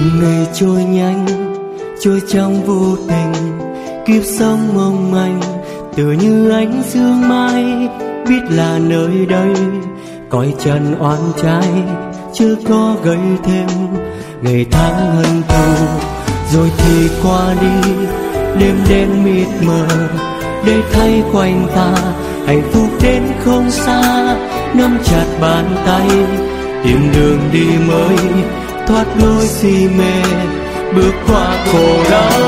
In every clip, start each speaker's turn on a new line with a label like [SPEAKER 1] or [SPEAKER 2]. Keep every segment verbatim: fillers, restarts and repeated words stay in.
[SPEAKER 1] Từng ngày trôi nhanh, trôi trong vô tình, kiếp sống mong manh tựa như ánh sương mai. Biết là nơi đây cõi trần oan trái, chưa có gây thêm ngày tháng hận thù. Rồi thì qua đi đêm đen mịt mờ, để thay quanh ta hạnh phúc đến không xa. Nắm chặt bàn tay tìm đường đi mới, thoát lối si mê bước qua khổ đau.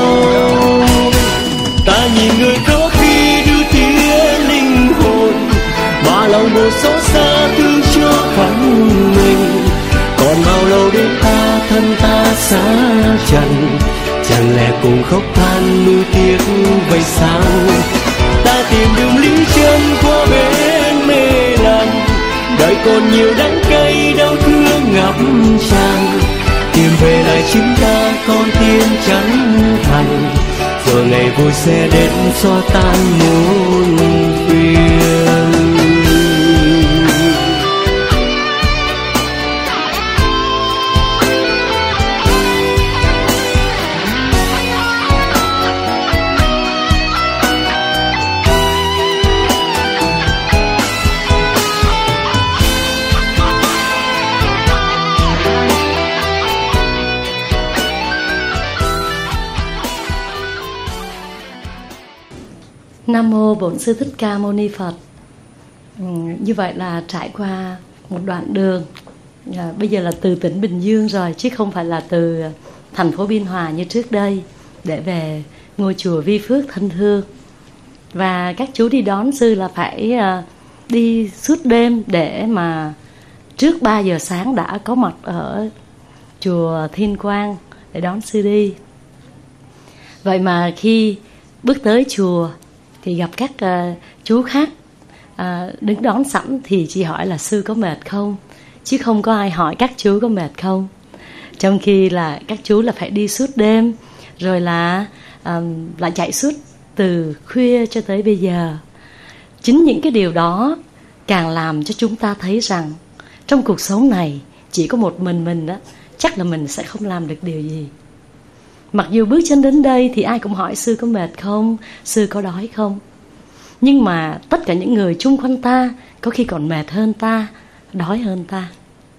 [SPEAKER 1] Ta nhìn người có khi đưa tiếng linh hồn, mà lòng buồn xót xa thương cho phận mình. Còn bao lâu đến ta thân ta xa trần, chẳng lẽ cùng khóc than nuối tiếc vậy sao? Ta tìm đường lý chân qua bên mê lầm, đời còn nhiều đắng cay đau thương ngập tràn. Tìm về lại chính ta con tim chẳng thành, rồi ngày vui sẽ đến xóa tan muôn phiền.
[SPEAKER 2] Nam mô Bổn Sư Thích Ca Mâu Ni Phật. Ừ, như vậy là trải qua một đoạn đường, à, bây giờ là từ tỉnh Bình Dương rồi, chứ không phải là từ thành phố Biên Hòa như trước đây, để về ngôi chùa Vi Phước thân thương. Và các chú đi đón sư là phải à, đi suốt đêm, để mà trước ba giờ sáng đã có mặt ở chùa Thiên Quang để đón sư đi. Vậy mà khi bước tới chùa thì gặp các uh, chú khác uh, đứng đón sẵn, thì chỉ hỏi là sư có mệt không, chứ không có ai hỏi các chú có mệt không. Trong khi là các chú là phải đi suốt đêm, rồi là um, lại chạy suốt từ khuya cho tới bây giờ. Chính những cái điều đó càng làm cho chúng ta thấy rằng trong cuộc sống này chỉ có một mình mình đó, chắc là mình sẽ không làm được điều gì. Mặc dù bước chân đến đây thì ai cũng hỏi sư có mệt không, sư có đói không. Nhưng mà tất cả những người chung quanh ta có khi còn mệt hơn ta, đói hơn ta.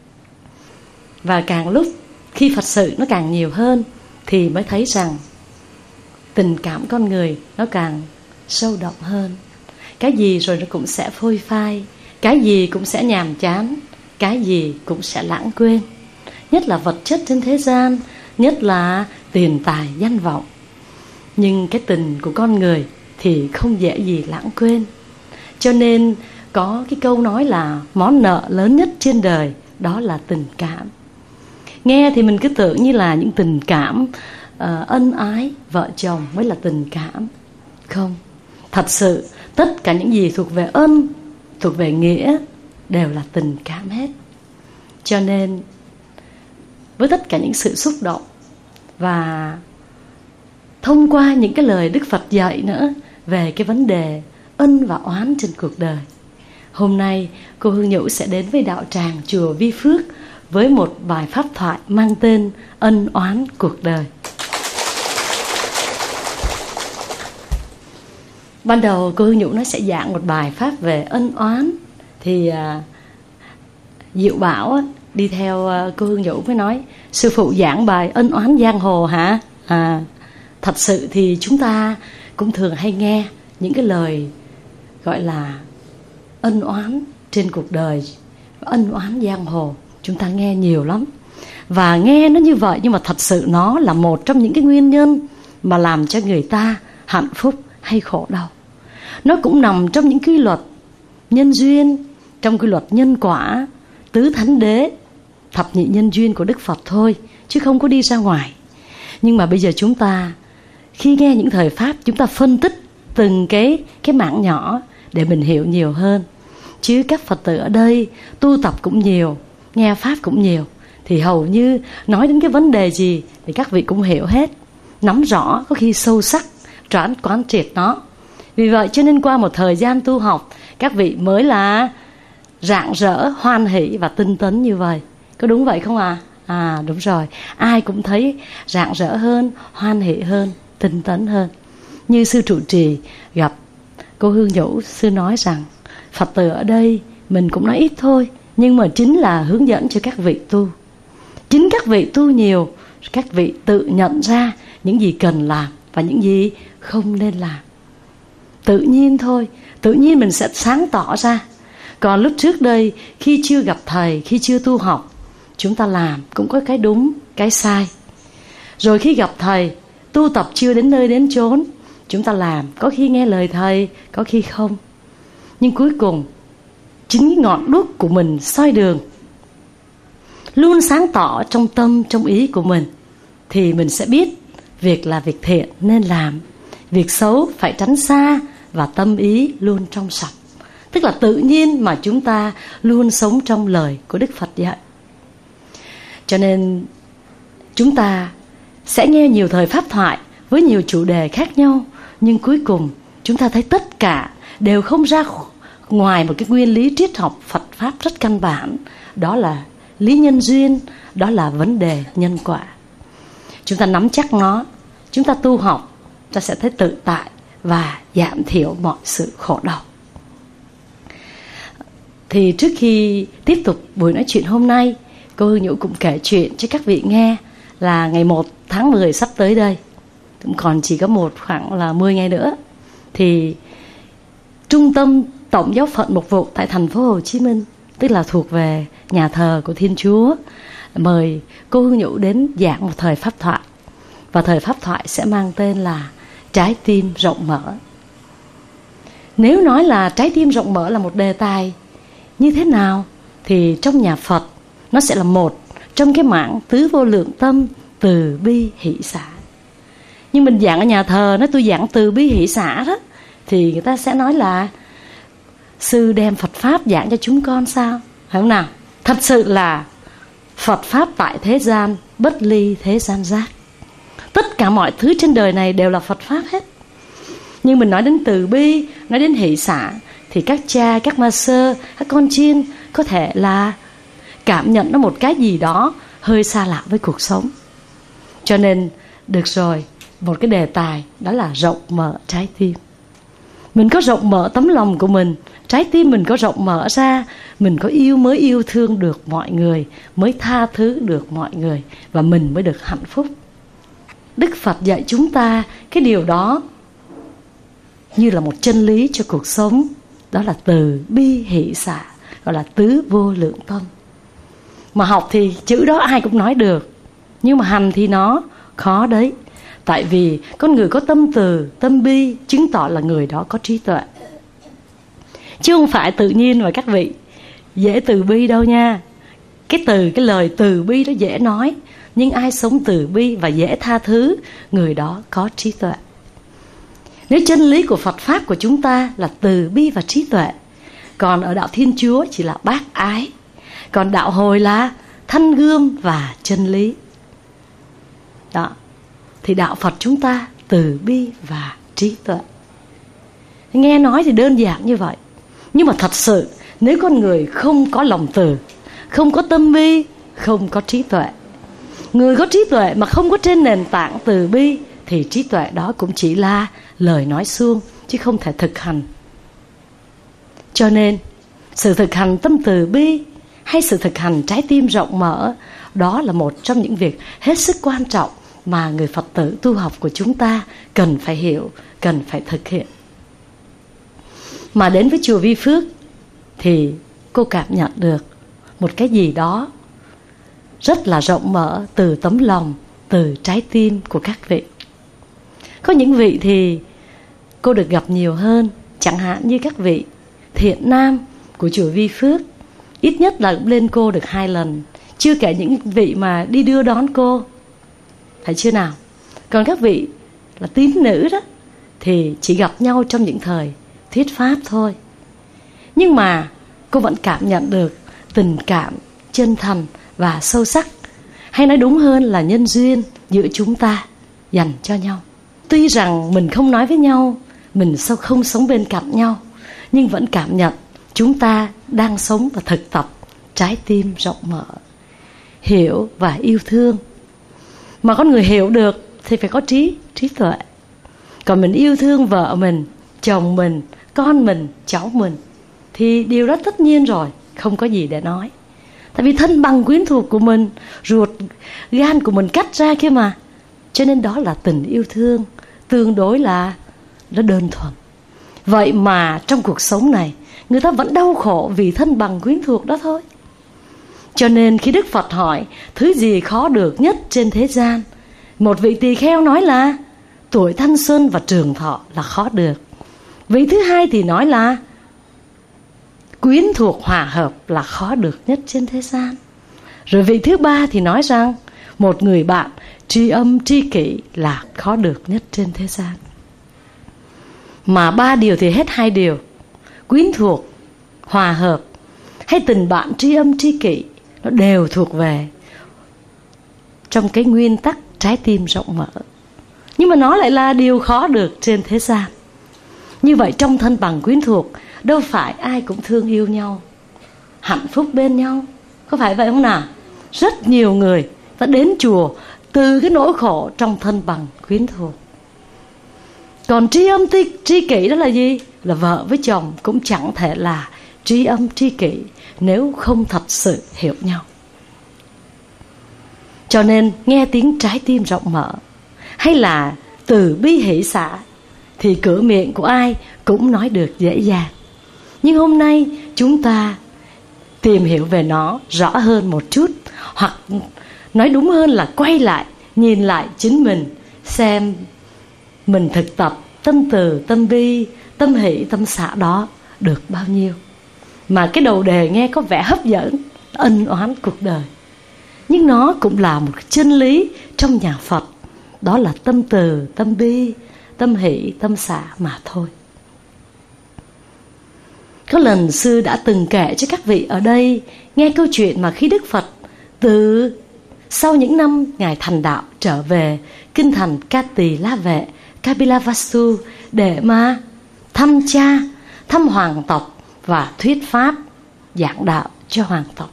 [SPEAKER 2] Và càng lúc khi Phật sự nó càng nhiều hơn, thì mới thấy rằng tình cảm con người nó càng sâu đậm hơn. Cái gì rồi nó cũng sẽ phôi phai, cái gì cũng sẽ nhàm chán, cái gì cũng sẽ lãng quên. Nhất là vật chất trên thế gian, nhất là tiền tài danh vọng. Nhưng cái tình của con người thì không dễ gì lãng quên. Cho nên có cái câu nói là món nợ lớn nhất trên đời đó là tình cảm. Nghe thì mình cứ tưởng như là những tình cảm uh, ân ái, vợ chồng mới là tình cảm. Không, thật sự tất cả những gì thuộc về ân, thuộc về nghĩa đều là tình cảm hết. Cho nên với tất cả những sự xúc động, và thông qua những cái lời Đức Phật dạy nữa về cái vấn đề ân và oán trên cuộc đời, hôm nay cô Hương Nhũ sẽ đến với đạo tràng chùa Vi Phước với một bài pháp thoại mang tên Ân Oán Cuộc Đời. Ban đầu cô Hương Nhũ nó sẽ giảng một bài pháp về ân oán, thì à, Diệu Bảo á, đi theo cô Hương Nhũ mới nói: sư phụ giảng bài ân oán giang hồ hả? À, thật sự thì chúng ta cũng thường hay nghe những cái lời gọi là ân oán trên cuộc đời, ân oán giang hồ, chúng ta nghe nhiều lắm. Và nghe nó như vậy, nhưng mà thật sự nó là một trong những cái nguyên nhân mà làm cho người ta hạnh phúc hay khổ đau. Nó cũng nằm trong những quy luật nhân duyên, trong quy luật nhân quả, tứ thánh đế, thập nhị nhân duyên của Đức Phật thôi, chứ không có đi ra ngoài. Nhưng mà bây giờ chúng ta khi nghe những thời pháp, chúng ta phân tích từng cái, cái mảng nhỏ để mình hiểu nhiều hơn. Chứ các Phật tử ở đây tu tập cũng nhiều, nghe pháp cũng nhiều, thì hầu như nói đến cái vấn đề gì thì các vị cũng hiểu hết, nắm rõ, có khi sâu sắc, trán quán triệt nó. Vì vậy cho nên qua một thời gian tu học, các vị mới là rạng rỡ, hoan hỷ và tinh tấn như vậy. Có đúng vậy không à? À đúng rồi, ai cũng thấy rạng rỡ hơn, hoan hỷ hơn, tinh tấn hơn. Như sư trụ trì gặp cô Hương Nhũ, sư nói rằng Phật tử ở đây mình cũng nói ít thôi, nhưng mà chính là hướng dẫn cho các vị tu. Chính các vị tu nhiều, các vị tự nhận ra những gì cần làm và những gì không nên làm. Tự nhiên thôi, tự nhiên mình sẽ sáng tỏ ra. Còn lúc trước đây, khi chưa gặp thầy, khi chưa tu học, chúng ta làm cũng có cái đúng, cái sai. Rồi khi gặp thầy, tu tập chưa đến nơi đến chốn, chúng ta làm, có khi nghe lời thầy, có khi không. Nhưng cuối cùng, chính cái ngọn đuốc của mình soi đường, luôn sáng tỏ trong tâm, trong ý của mình, thì mình sẽ biết việc là việc thiện nên làm, việc xấu phải tránh xa, và tâm ý luôn trong sạch. Tức là tự nhiên mà chúng ta luôn sống trong lời của Đức Phật dạy. Cho nên chúng ta sẽ nghe nhiều thời pháp thoại với nhiều chủ đề khác nhau, nhưng cuối cùng chúng ta thấy tất cả đều không ra ngoài một cái nguyên lý triết học Phật Pháp rất căn bản. Đó là lý nhân duyên, đó là vấn đề nhân quả. Chúng ta nắm chắc nó, chúng ta tu học, ta sẽ thấy tự tại và giảm thiểu mọi sự khổ đau. Thì trước khi tiếp tục buổi nói chuyện hôm nay, cô Hương Nhũ cũng kể chuyện cho các vị nghe là ngày một tháng mười sắp tới đây, cũng còn chỉ có một khoảng là mười ngày nữa, thì Trung tâm Tổng giáo phận Mục vụ tại thành phố Hồ Chí Minh, tức là thuộc về nhà thờ của Thiên Chúa, mời cô Hương Nhũ đến giảng một thời pháp thoại. Và thời pháp thoại sẽ mang tên là Trái tim rộng mở. Nếu nói là trái tim rộng mở là một đề tài như thế nào, thì trong nhà Phật nó sẽ là một trong cái mảng tứ vô lượng tâm, từ bi hỷ xả. Nhưng mình giảng ở nhà thờ, nói tôi giảng từ bi hỷ xả đó, thì người ta sẽ nói là sư đem Phật Pháp giảng cho chúng con sao? Phải không nào? Thật sự là Phật Pháp tại thế gian, bất ly thế gian giác. Tất cả mọi thứ trên đời này đều là Phật Pháp hết. Nhưng mình nói đến từ bi, nói đến hỷ xả, thì các cha, các ma sơ, các con chiên có thể là cảm nhận nó một cái gì đó hơi xa lạ với cuộc sống. Cho nên được rồi, một cái đề tài đó là rộng mở trái tim. Mình có rộng mở tấm lòng của mình, trái tim mình có rộng mở ra, mình có yêu mới yêu thương được mọi người, mới tha thứ được mọi người, và mình mới được hạnh phúc. Đức Phật dạy chúng ta cái điều đó như là một chân lý cho cuộc sống. Đó là từ bi hỷ xả, gọi là tứ vô lượng tâm. Mà học thì chữ đó ai cũng nói được, nhưng mà hành thì nó khó đấy. Tại vì con người có tâm từ, tâm bi, chứng tỏ là người đó có trí tuệ. Chứ không phải tự nhiên mà các vị dễ từ bi đâu nha. Cái từ, cái lời từ bi đó dễ nói, nhưng ai sống từ bi và dễ tha thứ, người đó có trí tuệ. Nếu chân lý của Phật Pháp của chúng ta là từ bi và trí tuệ, còn ở đạo Thiên Chúa chỉ là bác ái, còn đạo Hồi là thanh gươm và chân lý. Đó, thì đạo Phật chúng ta từ bi và trí tuệ. Nghe nói thì đơn giản như vậy, nhưng mà thật sự nếu con người không có lòng từ, không có tâm bi, không có trí tuệ, người có trí tuệ mà không có trên nền tảng từ bi, thì trí tuệ đó cũng chỉ là lời nói suông, chứ không thể thực hành. Cho nên sự thực hành tâm từ bi hay sự thực hành trái tim rộng mở, đó là một trong những việc hết sức quan trọng mà người Phật tử tu học của chúng ta cần phải hiểu, cần phải thực hiện. Mà đến với chùa Vi Phước thì cô cảm nhận được một cái gì đó rất là rộng mở từ tấm lòng, từ trái tim của các vị. Có những vị thì cô được gặp nhiều hơn, chẳng hạn như các vị thiện nam của chùa Vi Phước, ít nhất là cũng lên cô được hai lần, chưa kể những vị mà đi đưa đón cô, phải chưa nào? Còn các vị là tín nữ đó thì chỉ gặp nhau trong những thời thuyết pháp thôi. Nhưng mà cô vẫn cảm nhận được tình cảm chân thành và sâu sắc, hay nói đúng hơn là nhân duyên giữa chúng ta dành cho nhau. Tuy rằng mình không nói với nhau, mình sao không sống bên cạnh nhau, nhưng vẫn cảm nhận chúng ta đang sống và thực tập trái tim rộng mở. hiểu và yêu thương. Mà con người hiểu được thì phải có trí, trí tuệ. Còn mình yêu thương vợ mình, chồng mình, con mình, cháu mình thì điều đó tất nhiên rồi, không có gì để nói. Tại vì thân bằng quyến thuộc của mình, ruột gan của mình cắt ra kia mà. Cho nên đó là tình yêu thương, tương đối là nó đơn thuần. Vậy mà trong cuộc sống này, người ta vẫn đau khổ vì thân bằng quyến thuộc đó thôi. Cho nên khi Đức Phật hỏi thứ gì khó được nhất trên thế gian, một vị tỳ kheo nói là tuổi thanh xuân và trường thọ là khó được. Vị thứ hai thì nói là quyến thuộc hòa hợp là khó được nhất trên thế gian. Rồi vị thứ ba thì nói rằng một người bạn tri âm tri kỷ là khó được nhất trên thế gian. Mà ba điều thì hết hai điều, quyến thuộc, hòa hợp hay tình bạn tri âm tri kỷ, nó đều thuộc về trong cái nguyên tắc trái tim rộng mở. Nhưng mà nó lại là điều khó được trên thế gian. Như vậy trong thân bằng quyến thuộc, đâu phải ai cũng thương yêu nhau, hạnh phúc bên nhau, có phải vậy không nào? Rất nhiều người đã đến chùa từ cái nỗi khổ trong thân bằng quyến thuộc. Còn tri âm tri kỷ đó là gì? Là vợ với chồng cũng chẳng thể là tri âm tri kỷ nếu không thật sự hiểu nhau. Cho nên nghe tiếng trái tim rộng mở hay là từ bi hỷ xả thì cửa miệng của ai cũng nói được dễ dàng. Nhưng hôm nay chúng ta tìm hiểu về nó rõ hơn một chút, hoặc nói đúng hơn là quay lại, nhìn lại chính mình, xem mình thực tập tâm từ, tâm bi, tâm hỷ, tâm xả đó được bao nhiêu. Mà cái đầu đề nghe có vẻ hấp dẫn, ân oán cuộc đời, nhưng nó cũng là một chân lý trong nhà Phật. Đó là tâm từ, tâm bi, tâm hỷ, tâm xả mà thôi. Có lần sư đã từng kể cho các vị ở đây nghe câu chuyện mà khi Đức Phật từ sau những năm Ngài thành đạo trở về kinh thành Ca Tỳ La Vệ, Kapilavastu để mà thăm cha, thăm hoàng tộc và thuyết pháp, giảng đạo cho hoàng tộc.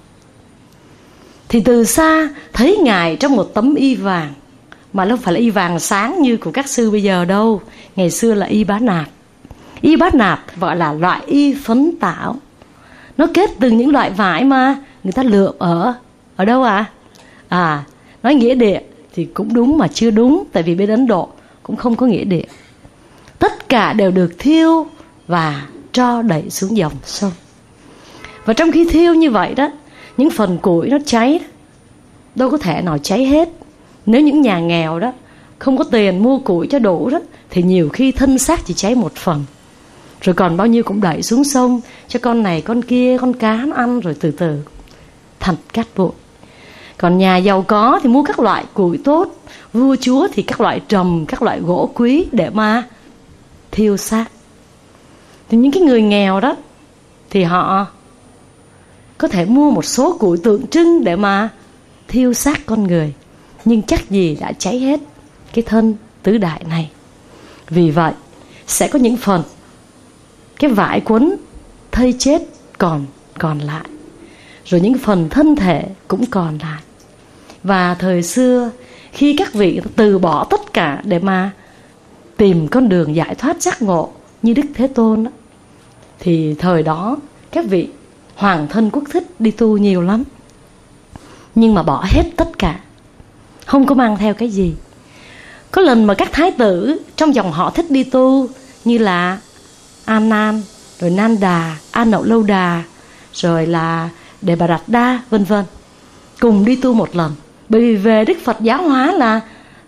[SPEAKER 2] Thì từ xa thấy Ngài trong một tấm y vàng, mà không phải là y vàng sáng như của các sư bây giờ đâu. Ngày xưa là y bá nạp. Y bá nạp gọi là loại y phấn tảo. Nó kết từ những loại vải mà người ta lượm ở Ở đâu à? À, nói nghĩa địa thì cũng đúng mà chưa đúng. Tại vì bên Ấn Độ cũng không có nghĩa địa. Tất cả đều được thiêu và cho đẩy xuống dòng sông. Và trong khi thiêu như vậy đó, những phần củi nó cháy, đâu có thể nào cháy hết. Nếu những nhà nghèo đó không có tiền mua củi cho đủ đó, thì nhiều khi thân xác chỉ cháy một phần, rồi còn bao nhiêu cũng đẩy xuống sông cho con này con kia, con cá nó ăn, rồi từ từ thành cát bụi. Còn nhà giàu có thì mua các loại củi tốt, vua chúa thì các loại trầm, các loại gỗ quý để mà thiêu xác. Thì những cái người nghèo đó thì họ có thể mua một số củi tượng trưng để mà thiêu xác con người, nhưng chắc gì đã cháy hết cái thân tứ đại này. Vì vậy sẽ có những phần cái vải quấn thây chết còn còn lại, rồi những phần thân thể cũng còn lại. Và thời xưa khi các vị từ bỏ tất cả để mà tìm con đường giải thoát giác ngộ như Đức Thế Tôn đó, thì thời đó các vị hoàng thân quốc thích đi tu nhiều lắm, nhưng mà bỏ hết tất cả, không có mang theo cái gì. Có lần mà các thái tử trong dòng họ thích đi tu, như là An Nan, rồi Nan Đà, An Nậu Lâu Đà, rồi là Đề Bà Đạt Đa, vân vân, cùng đi tu một lần. Bởi vì về Đức Phật giáo hóa là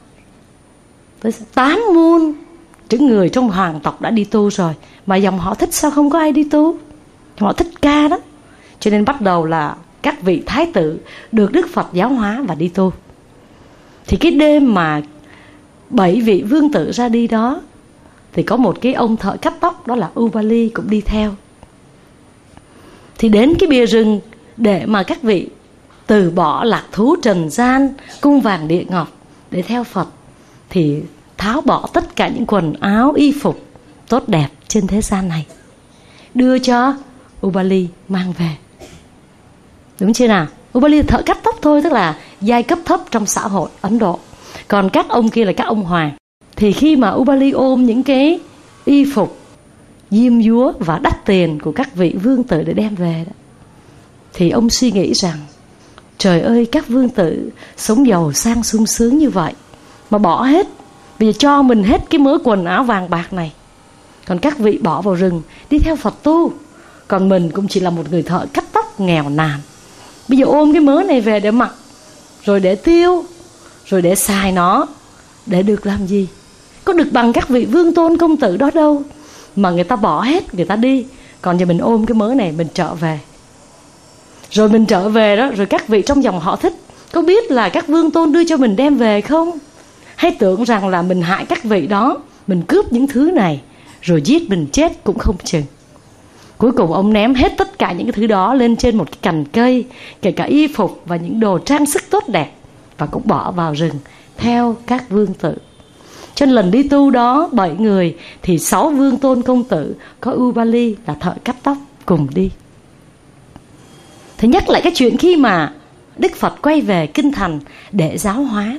[SPEAKER 2] tám muôn những người trong hoàng tộc đã đi tu rồi, mà dòng họ thích sao không có ai đi tu? Dòng họ Thích Ca đó. Cho nên bắt đầu là các vị thái tử được Đức Phật giáo hóa và đi tu. Thì cái đêm mà bảy vị vương tử ra đi đó, thì có một cái ông thợ cắt tóc, đó là Ubali, cũng đi theo. Thì đến cái bìa rừng để mà các vị từ bỏ lạc thú trần gian, cung vàng địa ngọc để theo Phật, thì tháo bỏ tất cả những quần áo y phục tốt đẹp trên thế gian này, đưa cho Ubali mang về. Đúng chưa nào? Ubali thợ cắt tóc thôi, tức là giai cấp thấp trong xã hội Ấn Độ. Còn các ông kia là các ông hoàng. Thì khi mà Ubali ôm những cái y phục diêm dúa và đắt tiền của các vị vương tử để đem về đó, thì ông suy nghĩ rằng trời ơi, các vương tử sống giàu sang sung sướng như vậy mà bỏ hết, bây giờ cho mình hết cái mớ quần áo vàng bạc này. Còn các vị bỏ vào rừng đi theo Phật tu, còn mình cũng chỉ là một người thợ cắt tóc nghèo nàn. Bây giờ ôm cái mớ này về để mặc, rồi để tiêu, rồi để xài nó, để được làm gì? Có được bằng các vị vương tôn công tử đó đâu. Mà người ta bỏ hết, người ta đi, còn giờ mình ôm cái mớ này mình trở về. Rồi mình trở về đó, rồi các vị trong dòng họ Thích có biết là các vương tôn đưa cho mình đem về không? Hay tưởng rằng là mình hại các vị đó, mình cướp những thứ này, rồi giết mình chết cũng không chừng. Cuối cùng ông ném hết tất cả những cái thứ đó lên trên một cái cành cây, kể cả y phục và những đồ trang sức tốt đẹp, và cũng bỏ vào rừng theo các vương tử. Trên lần đi tu đó bảy người thì sáu vương tôn công tử có Ubali là thợ cắt tóc cùng đi. Thì nhắc lại cái chuyện khi mà Đức Phật quay về kinh thành để giáo hóa,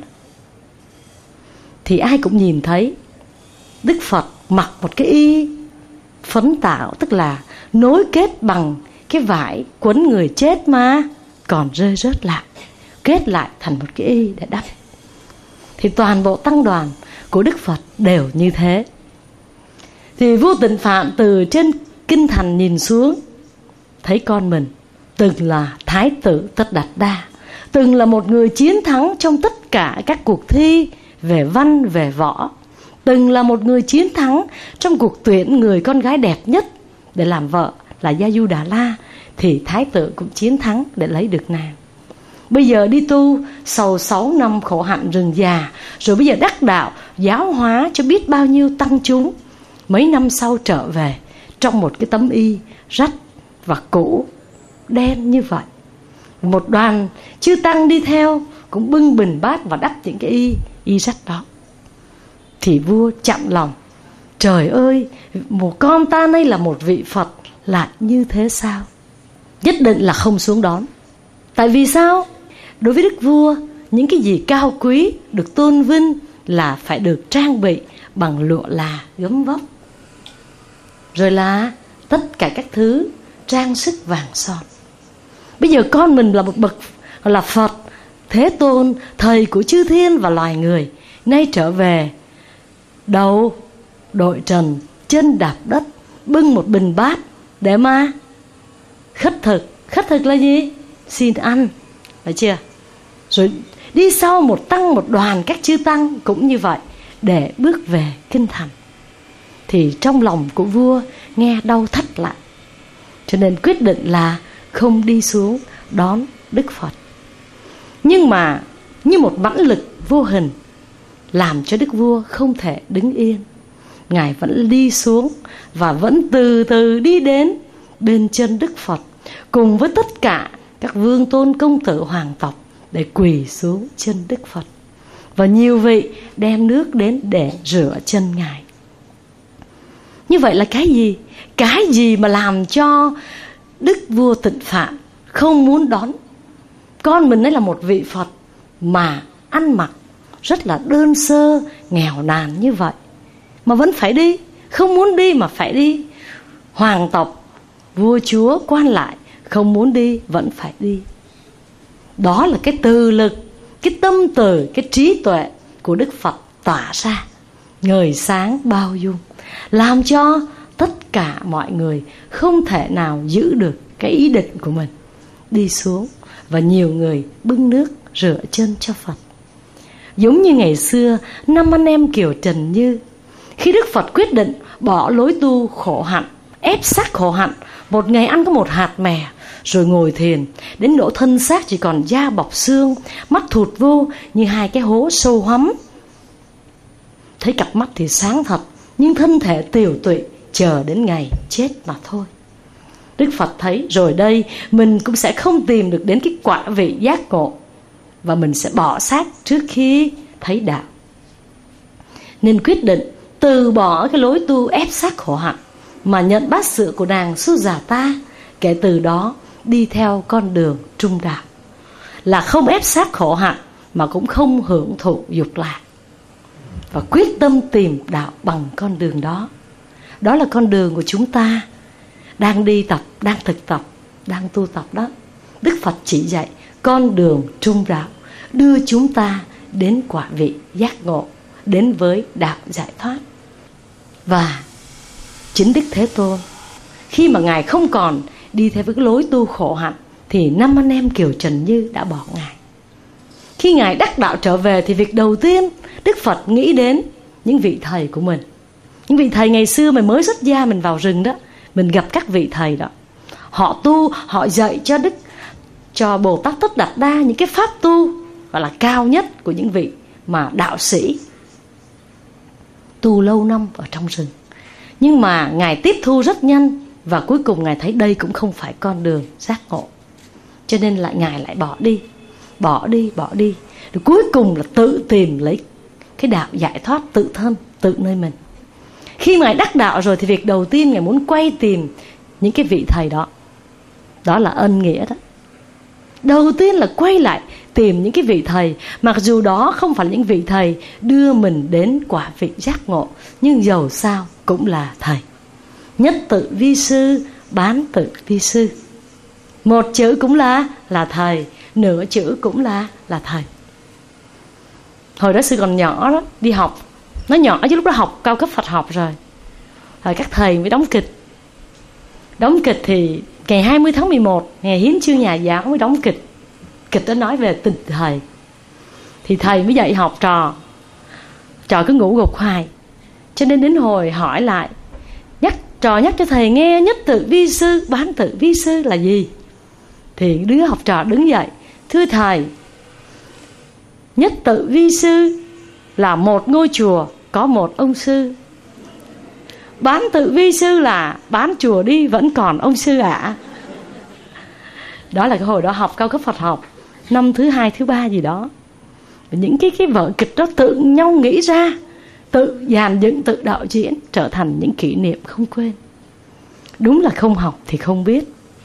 [SPEAKER 2] thì ai cũng nhìn thấy Đức Phật mặc một cái y phấn tạo, tức là nối kết bằng cái vải quấn người chết mà còn rơi rớt lại, kết lại thành một cái y để đắp. Thì toàn bộ tăng đoàn của Đức Phật đều như thế. Thì vua Tịnh Phạn từ trên kinh thành nhìn xuống, thấy con mình từng là thái tử Tất Đạt Đa, từng là một người chiến thắng trong tất cả các cuộc thi về văn về võ, từng là một người chiến thắng trong cuộc tuyển người con gái đẹp nhất để làm vợ là Yajudala, thì thái tử cũng chiến thắng để lấy được nàng. Bây giờ đi tu sau sáu năm khổ hạnh rừng già, rồi bây giờ đắc đạo giáo hóa cho biết bao nhiêu tăng chúng. Mấy năm sau trở về trong một cái tấm y rách và cũ đen như vậy. Một đoàn chư tăng đi theo cũng bưng bình bát và đắp những cái y y rách đó. Thì vua chạnh lòng, trời ơi, một con ta đây là một vị Phật lại như thế sao? Nhất định là không xuống đón. Tại vì sao? Đối với đức vua, những cái gì cao quý được tôn vinh là phải được trang bị bằng lụa là gấm vóc, rồi là tất cả các thứ trang sức vàng son. Bây giờ con mình là một bậc là Phật Thế Tôn, thầy của chư thiên và loài người, nay trở về đầu đội trần, chân đạp đất, bưng một bình bát để mà khất thực. Khất thực là gì? Xin ăn, phải chưa? Rồi đi sau một tăng một đoàn các chư tăng cũng như vậy để bước về kinh thành. Thì trong lòng của vua nghe đau thắt lại, cho nên quyết định là không đi xuống đón Đức Phật. Nhưng mà như một mãnh lực vô hình làm cho đức vua không thể đứng yên. Ngài vẫn đi xuống và vẫn từ từ đi đến bên chân Đức Phật, cùng với tất cả các vương tôn công tử hoàng tộc để quỳ xuống chân Đức Phật. Và nhiều vị đem nước đến để rửa chân Ngài. Như vậy là cái gì? Cái gì mà làm cho đức vua Tịnh Phạn không muốn đón con mình ấy là một vị Phật mà ăn mặc rất là đơn sơ, nghèo nàn như vậy, mà vẫn phải đi? Không muốn đi mà phải đi. Hoàng tộc, vua chúa, quan lại không muốn đi vẫn phải đi. Đó là cái từ lực, cái tâm từ, cái trí tuệ của Đức Phật tỏa ra, ngời sáng bao dung, làm cho tất cả mọi người không thể nào giữ được cái ý định của mình. Đi xuống và nhiều người bưng nước rửa chân cho Phật. Giống như ngày xưa năm anh em Kiều Trần Như, khi Đức Phật quyết định bỏ lối tu khổ hạnh, ép xác khổ hạnh, một ngày ăn có một hạt mè, rồi ngồi thiền đến nỗi thân xác chỉ còn da bọc xương, mắt thụt vô như hai cái hố sâu hoắm. Thấy cặp mắt thì sáng thật, nhưng thân thể tiều tụy, chờ đến ngày chết mà thôi. Đức Phật thấy rồi đây mình cũng sẽ không tìm được đến cái quả vị giác ngộ, và mình sẽ bỏ xác trước khi thấy đạo. Nên quyết định từ bỏ cái lối tu ép xác khổ hạnh, mà nhận bát sữa của nàng Su Già Ta, kể từ đó đi theo con đường trung đạo. là không ép sát khổ hạnh, mà cũng không hưởng thụ dục lạc, và quyết tâm tìm đạo bằng con đường đó. Đó là con đường của chúng ta đang đi tập, đang thực tập, đang tu tập đó. Đức Phật chỉ dạy con đường trung đạo, đưa chúng ta đến quả vị giác ngộ, đến với đạo giải thoát. Và chính Đức Thế Tôn, khi mà Ngài không còn đi theo với cái lối tu khổ hạnh, thì năm anh em Kiều Trần Như đã bỏ Ngài. Khi Ngài đắc đạo trở về thì việc đầu tiên Đức Phật nghĩ đến những vị thầy của mình. Những vị thầy ngày xưa mình mới xuất gia, mình vào rừng đó, mình gặp các vị thầy đó. Họ tu, họ dạy cho Đức, cho Bồ Tát Tất Đạt Đa những cái pháp tu gọi là cao nhất của những vị mà đạo sĩ tu lâu năm ở trong rừng. Nhưng mà Ngài tiếp thu rất nhanh, và cuối cùng Ngài thấy đây cũng không phải con đường giác ngộ, cho nên lại Ngài lại bỏ đi, bỏ đi, bỏ đi. Rồi cuối cùng là tự tìm lấy cái đạo giải thoát tự thân, tự nơi mình. Khi Ngài đắc đạo rồi thì việc đầu tiên Ngài muốn quay tìm những cái vị thầy đó. Đó là ân nghĩa đó. Đầu tiên là quay lại tìm những cái vị thầy, mặc dù đó không phải là những vị thầy đưa mình đến quả vị giác ngộ, nhưng dầu sao cũng là thầy. Nhất tự vi sư, bán tự vi sư. Một chữ cũng là là thầy, nửa chữ cũng là là thầy. Hồi đó sư còn nhỏ đó, đi học, nó nhỏ chứ lúc đó học cao cấp Phật học rồi. Rồi các thầy mới đóng kịch. Đóng kịch thì ngày hai mươi tháng mười một, ngày hiến chương nhà giáo mới đóng kịch. Kịch đó nói về tình thầy. Thì thầy mới dạy học trò, trò cứ ngủ gục hoài. Cho nên đến hồi hỏi lại, nhắc trò nhắc cho thầy nghe nhất tự vi sư, bán tự vi sư là gì. Thì đứa học trò đứng dậy, thưa thầy, nhất tự vi sư là một ngôi chùa có một ông sư. Bán tự vi sư là bán chùa đi vẫn còn ông sư ạ. À. Đó là cái hồi đó học cao cấp Phật học, năm thứ hai, thứ ba gì đó. Những cái, cái vở kịch đó tự nhau nghĩ ra, tự dàn dựng, tự đạo diễn, trở thành những kỷ niệm không quên. Đúng là không học thì không biết.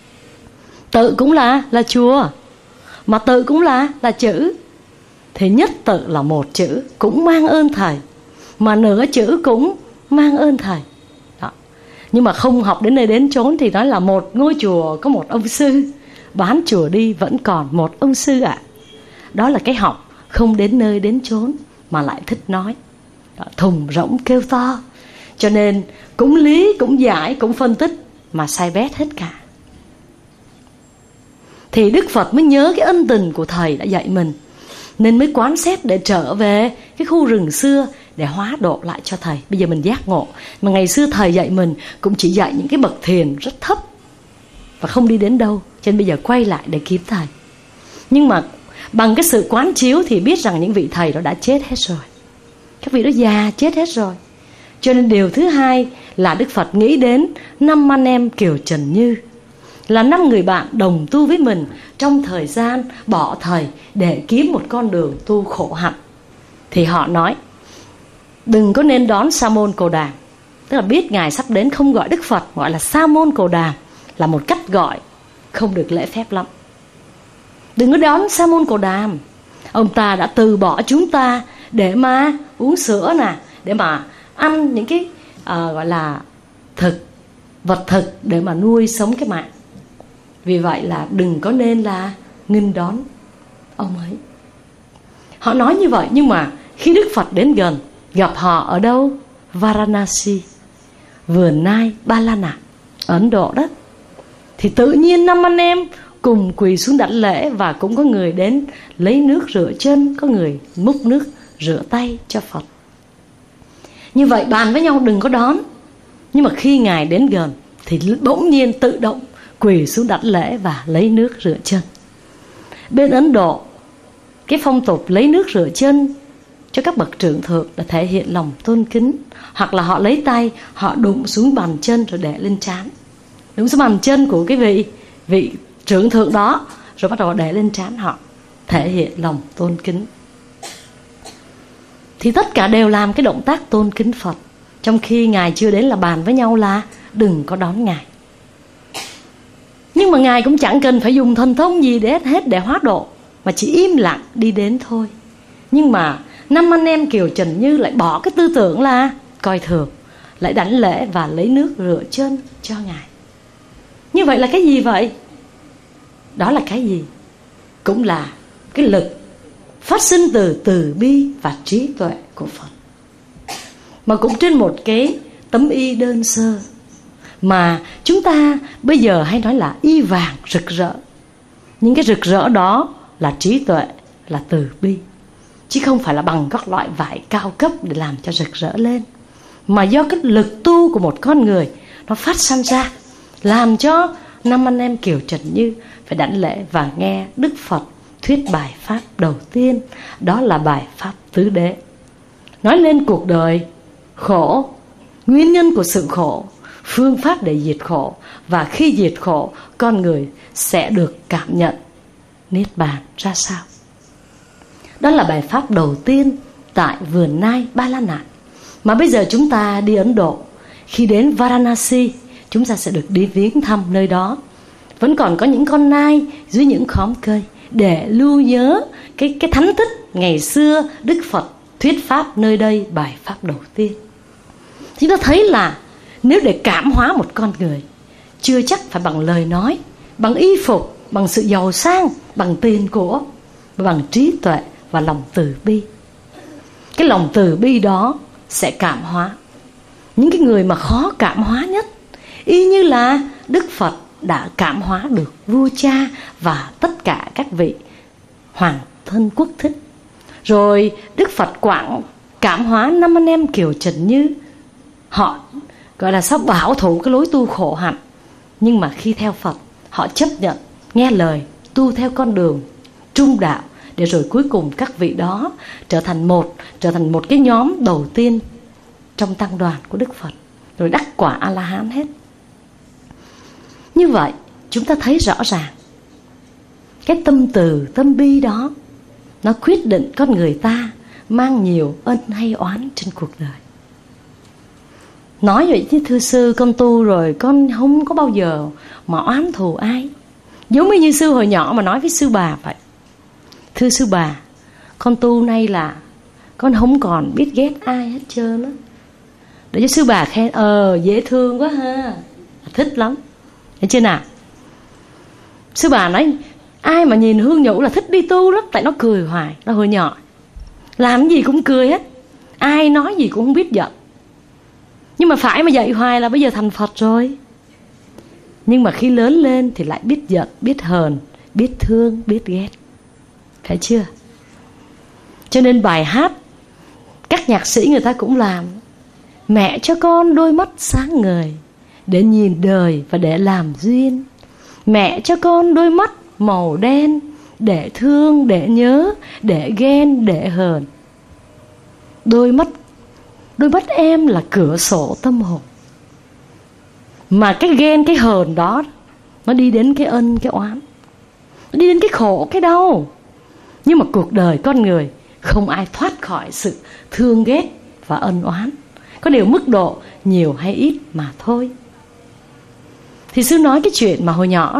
[SPEAKER 2] Tự cũng là là chùa, mà tự cũng là là chữ. Thì nhất tự là một chữ cũng mang ơn thầy, mà nửa chữ cũng mang ơn thầy đó. Nhưng mà không học đến nơi đến chốn thì nói là một ngôi chùa có một ông sư, bán chùa đi vẫn còn một ông sư ạ. À. Đó là cái học không đến nơi đến chốn mà lại thích nói đó, thùng rỗng kêu to. Cho nên cũng lý, cũng giải, cũng phân tích mà sai bét hết cả. Thì Đức Phật mới nhớ cái ân tình của thầy đã dạy mình, nên mới quán xét để trở về cái khu rừng xưa để hóa độ lại cho thầy. Bây giờ mình giác ngộ, mà ngày xưa thầy dạy mình cũng chỉ dạy những cái bậc thiền rất thấp và không đi đến đâu. Cho nên bây giờ quay lại để kiếm thầy. Nhưng mà bằng cái sự quán chiếu thì biết rằng những vị thầy đó đã chết hết rồi. Các vị đó già chết hết rồi. Cho nên điều thứ hai là Đức Phật nghĩ đến năm anh em Kiều Trần Như, là năm người bạn đồng tu với mình trong thời gian bỏ thầy để kiếm một con đường tu khổ hạnh. Thì họ nói đừng có nên đón Sa môn Cồ Đàm. Tức là biết Ngài sắp đến không gọi Đức Phật, gọi là Sa môn Cồ Đàm, là một cách gọi không được lễ phép lắm. Đừng có đón Sa môn Cồ Đàm. Ông ta đã từ bỏ chúng ta để mà uống sữa nè, để mà ăn những cái uh, gọi là thực, vật thực để mà nuôi sống cái mạng. Vì vậy là đừng có nên là nghênh đón ông ấy. Họ nói như vậy, nhưng mà khi Đức Phật đến gần, gặp họ ở đâu? Varanasi, vườn nai Ba La Nạc, Ấn Độ đó. Thì tự nhiên năm anh em cùng quỳ xuống đảnh lễ, và cũng có người đến lấy nước rửa chân, có người múc nước rửa tay cho Phật. Như vậy bàn với nhau đừng có đón. Nhưng mà khi Ngài đến gần thì bỗng nhiên tự động quỳ xuống đảnh lễ và lấy nước rửa chân. Bên Ấn Độ, cái phong tục lấy nước rửa chân cho các bậc trưởng thượng là thể hiện lòng tôn kính. Hoặc là họ lấy tay, họ đụng xuống bàn chân rồi để lên trán, đụng xuống bàn chân của cái vị vị trưởng thượng đó, rồi bắt đầu để lên trán họ, thể hiện lòng tôn kính. Thì tất cả đều làm cái động tác tôn kính Phật. Trong khi Ngài chưa đến là bàn với nhau là đừng có đón Ngài. Nhưng mà Ngài cũng chẳng cần phải dùng thần thông gì để hết để hóa độ. mà chỉ im lặng đi đến thôi. Nhưng mà năm anh em Kiều Trần Như lại bỏ cái tư tưởng là coi thường, lại đảnh lễ và lấy nước rửa chân cho Ngài. Như vậy là cái gì vậy? Đó là cái gì? Cũng là cái lực phát sinh từ từ bi và trí tuệ của Phật, mà cũng trên một cái tấm y đơn sơ mà chúng ta bây giờ hay nói là y vàng rực rỡ. Nhưng cái rực rỡ đó là trí tuệ, là từ bi, chứ không phải là bằng các loại vải cao cấp để làm cho rực rỡ lên, mà do cái lực tu của một con người nó phát sinh ra, làm cho năm anh em Kiều Trần Như phải đảnh lễ và nghe Đức Phật thuyết bài pháp đầu tiên. Đó là bài pháp tứ đế, nói lên cuộc đời khổ, nguyên nhân của sự khổ, phương pháp để diệt khổ, và khi diệt khổ con người sẽ được cảm nhận niết bàn ra sao. Đó là bài pháp đầu tiên tại vườn nai Ba La Nại. Mà bây giờ chúng ta đi Ấn Độ, khi đến Varanasi, chúng ta sẽ được đi viếng thăm nơi đó. Vẫn còn có những con nai dưới những khóm cây để lưu nhớ cái, cái thánh tích ngày xưa Đức Phật thuyết pháp nơi đây bài pháp đầu tiên. Chúng ta thấy là nếu để cảm hóa một con người, chưa chắc phải bằng lời nói, bằng y phục, bằng sự giàu sang, bằng tiền của, mà bằng trí tuệ và lòng từ bi. Cái lòng từ bi đó sẽ cảm hóa những cái người mà khó cảm hóa nhất, y như là Đức Phật đã cảm hóa được vua cha và tất cả các vị hoàng thân quốc thích. Rồi Đức Phật quảng cảm hóa năm anh em Kiều Trần Như. Họ gọi là sao bảo thủ cái lối tu khổ hạnh, nhưng mà khi theo Phật, họ chấp nhận nghe lời tu theo con đường trung đạo, để rồi cuối cùng các vị đó trở thành một, trở thành một cái nhóm đầu tiên trong tăng đoàn của Đức Phật, rồi đắc quả A-la-hán hết. Như vậy chúng ta thấy rõ ràng cái tâm từ, tâm bi đó nó quyết định con người ta mang nhiều ân hay oán trên cuộc đời. Nói vậy chứ thưa sư, con tu rồi con không có bao giờ mà oán thù ai. Giống như sư hồi nhỏ mà nói với sư bà vậy: thưa sư bà, con tu nay là con không còn biết ghét ai hết trơn á. Để cho sư bà khen, ờ dễ thương quá ha, thích lắm. Thấy chưa nào? Sư bà nói ai mà nhìn Hương Nhũ là thích đi tu lắm, tại nó cười hoài. Nó hồi nhỏ làm gì cũng cười hết, ai nói gì cũng không biết giận. Nhưng mà phải mà dạy hoài là bây giờ thành Phật rồi. Nhưng mà khi lớn lên thì lại biết giận, biết hờn, biết thương, biết ghét. Phải chưa? Cho nên bài hát các nhạc sĩ người ta cũng làm: mẹ cho con đôi mắt sáng ngời để nhìn đời và để làm duyên. Mẹ cho con đôi mắt màu đen để thương, để nhớ, để ghen, để hờn. Đôi mắt Đôi mắt em là cửa sổ tâm hồn. Mà cái ghen, cái hờn đó nó đi đến cái ân, cái oán, nó đi đến cái khổ, cái đau. Nhưng mà cuộc đời con người không ai thoát khỏi sự thương ghét và ân oán, có điều mức độ nhiều hay ít mà thôi. Thì sư nói cái chuyện mà hồi nhỏ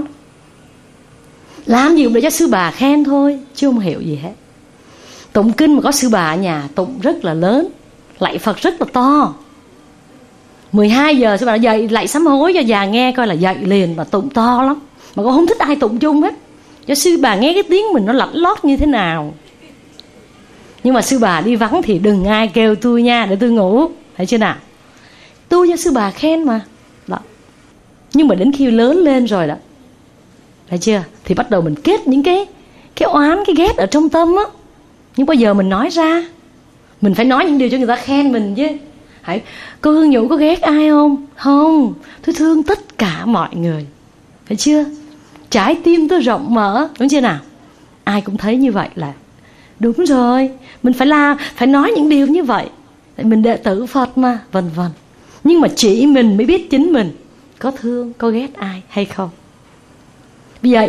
[SPEAKER 2] làm gì cũng để cho sư bà khen thôi, chứ không hiểu gì hết. Tụng kinh mà có sư bà ở nhà tụng rất là lớn, lạy Phật rất là to. mười hai giờ sư bà dậy lạy sám hối cho già nghe coi là dậy liền, mà tụng to lắm. Mà con không thích ai tụng chung hết, cho sư bà nghe cái tiếng mình nó lạnh lót như thế nào. Nhưng mà sư bà đi vắng thì đừng ai kêu tôi nha, để tôi ngủ. Thấy chưa nào? Tu cho sư bà khen mà đó. Nhưng mà đến khi lớn lên rồi đó, thấy chưa, thì bắt đầu mình kết những cái Cái oán, cái ghét ở trong tâm á. Nhưng bây giờ mình nói ra, mình phải nói những điều cho người ta khen mình chứ. Hãy, cô Hương Nhũ có ghét ai không? Không, tôi thương tất cả mọi người. Thấy chưa? Trái tim tôi rộng mở, đúng chưa nào? Ai cũng thấy như vậy là đúng rồi. Mình phải làm, phải nói những điều như vậy. Tại mình đệ tử Phật mà, vân vân. Nhưng mà chỉ mình mới biết chính mình có thương, có ghét ai hay không. Bây giờ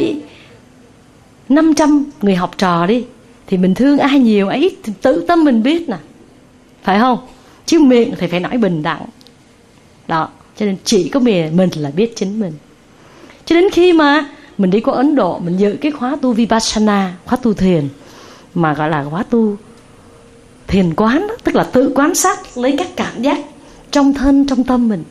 [SPEAKER 2] năm trăm người học trò đi, thì mình thương ai nhiều ai ít thì tự tâm mình biết nè, phải không? Chứ miệng thì phải nói bình đẳng. Đó, cho nên chỉ có mình là biết chính mình. Cho đến khi mà mình đi qua Ấn Độ, mình dự cái khóa tu Vipassana, khóa tu thiền, mà gọi là khóa tu thiền quán đó, tức là tự quan sát lấy các cảm giác trong thân, trong tâm mình.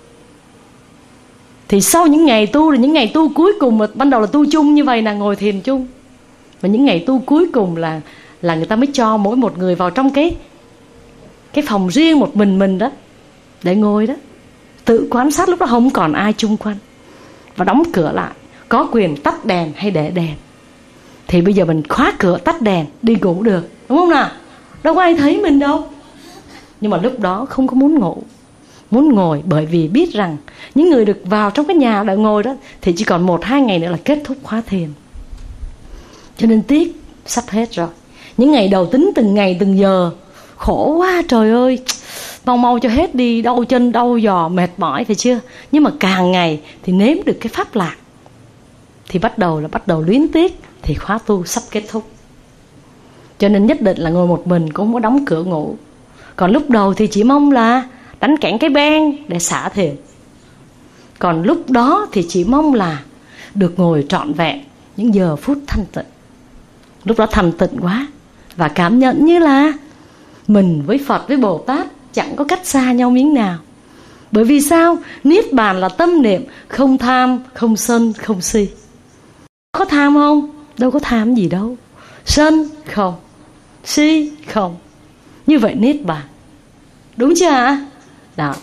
[SPEAKER 2] Thì sau những ngày tu, là những ngày tu cuối cùng, mà ban đầu là tu chung như vậy là ngồi thiền chung, và những ngày tu cuối cùng là là người ta mới cho mỗi một người vào trong cái cái phòng riêng một mình mình đó, để ngồi đó, tự quan sát. Lúc đó không còn ai chung quanh, và đóng cửa lại, có quyền tắt đèn hay để đèn. Thì bây giờ mình khóa cửa, tắt đèn, đi ngủ được, đúng không nào? Đâu có ai thấy mình đâu. Nhưng mà lúc đó không có muốn ngủ, muốn ngồi, bởi vì biết rằng những người được vào trong cái nhà đã ngồi đó thì chỉ còn một hai ngày nữa là kết thúc khóa thiền. Cho nên tiếc, sắp hết rồi. Những ngày đầu tính từng ngày từng giờ, khổ quá trời ơi, mau mau cho hết đi, đau chân đau giò mệt mỏi, phải chưa? Nhưng mà càng ngày thì nếm được cái pháp lạc, thì bắt đầu là bắt đầu luyến tiếc, thì khóa tu sắp kết thúc. Cho nên nhất định là ngồi một mình, cũng không có đóng cửa ngủ. Còn lúc đầu thì chỉ mong là đánh kẽn cái beng để xả thiền. Còn lúc đó thì chỉ mong là được ngồi trọn vẹn những giờ phút thanh tịnh. Lúc đó thanh tịnh quá, và cảm nhận như là mình với Phật, với Bồ Tát chẳng có cách xa nhau miếng nào. Bởi vì sao? Niết bàn là tâm niệm không tham, không sân, không si. Có tham không? Đâu có tham gì đâu. Sân không, si không. Như vậy niết bàn. Đúng chưa ạ? Đó.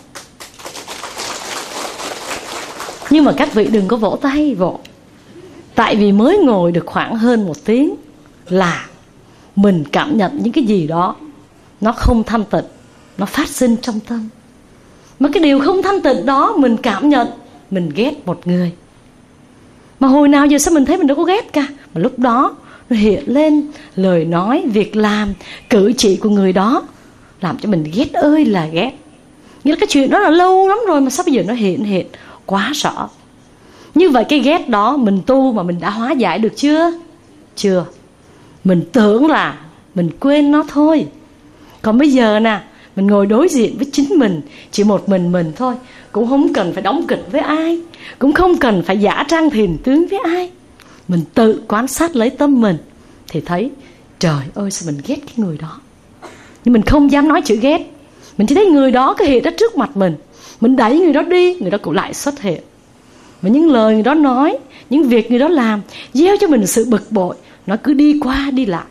[SPEAKER 2] Nhưng mà các vị đừng có vỗ tay vỗ. Tại vì mới ngồi được khoảng hơn một tiếng là mình cảm nhận những cái gì đó nó không thanh tịnh, nó phát sinh trong tâm. Mà cái điều không thanh tịnh đó mình cảm nhận, mình ghét một người. Mà hồi nào giờ sao mình thấy mình đâu có ghét cả. Mà lúc đó nó hiện lên lời nói, việc làm, cử chỉ của người đó, làm cho mình ghét ơi là ghét. Nghĩa là cái chuyện đó là lâu lắm rồi, mà sao bây giờ nó hiện hiện quá rõ. Như vậy cái ghét đó mình tu mà mình đã hóa giải được chưa? Chưa. Mình tưởng là mình quên nó thôi. Còn bây giờ nè, mình ngồi đối diện với chính mình, chỉ một mình mình thôi, cũng không cần phải đóng kịch với ai, cũng không cần phải giả trang thiền tướng với ai. Mình tự quan sát lấy tâm mình thì thấy trời ơi sao mình ghét cái người đó. Nhưng mình không dám nói chữ ghét. Mình chỉ thấy người đó cái hiện ra trước mặt mình, mình đẩy người đó đi, người đó cũng lại xuất hiện. Và những lời người đó nói, những việc người đó làm gieo cho mình sự bực bội, nó cứ đi qua đi lại.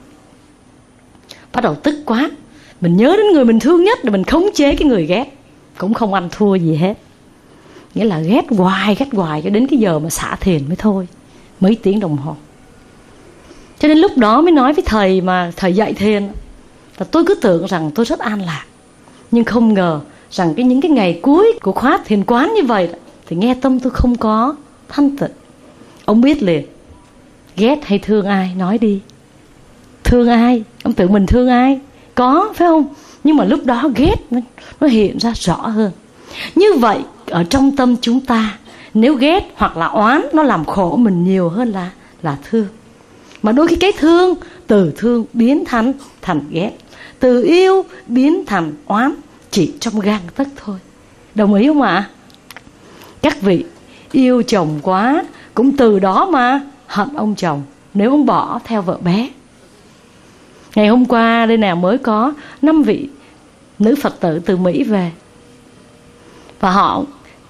[SPEAKER 2] Bắt đầu tức quá, mình nhớ đến người mình thương nhất để mình khống chế cái người ghét, cũng không ăn thua gì hết. Nghĩa là ghét hoài, ghét hoài cho đến cái giờ mà xả thiền mới thôi, mấy tiếng đồng hồ. Cho nên lúc đó mới nói với thầy mà thầy dạy thiền là tôi cứ tưởng rằng tôi rất an lạc, nhưng không ngờ rằng cái những cái ngày cuối của khóa thiền quán như vậy thì nghe tâm tôi không có thanh tịnh. Ông biết liền. Ghét hay thương ai? Nói đi. Thương ai? Ông tưởng mình thương ai? Có, phải không? Nhưng mà lúc đó ghét nó, nó hiện ra rõ hơn. Như vậy ở trong tâm chúng ta, nếu ghét hoặc là oán, nó làm khổ mình nhiều hơn là, là thương. Mà đôi khi cái thương, từ thương biến thành thành ghét, từ yêu biến thành oán, chỉ trong gang tấc thôi. Đồng ý không ạ? Các vị yêu chồng quá, cũng từ đó mà hận ông chồng nếu ông bỏ theo vợ bé. Ngày hôm qua đây nào mới có năm vị nữ Phật tử từ Mỹ về, và họ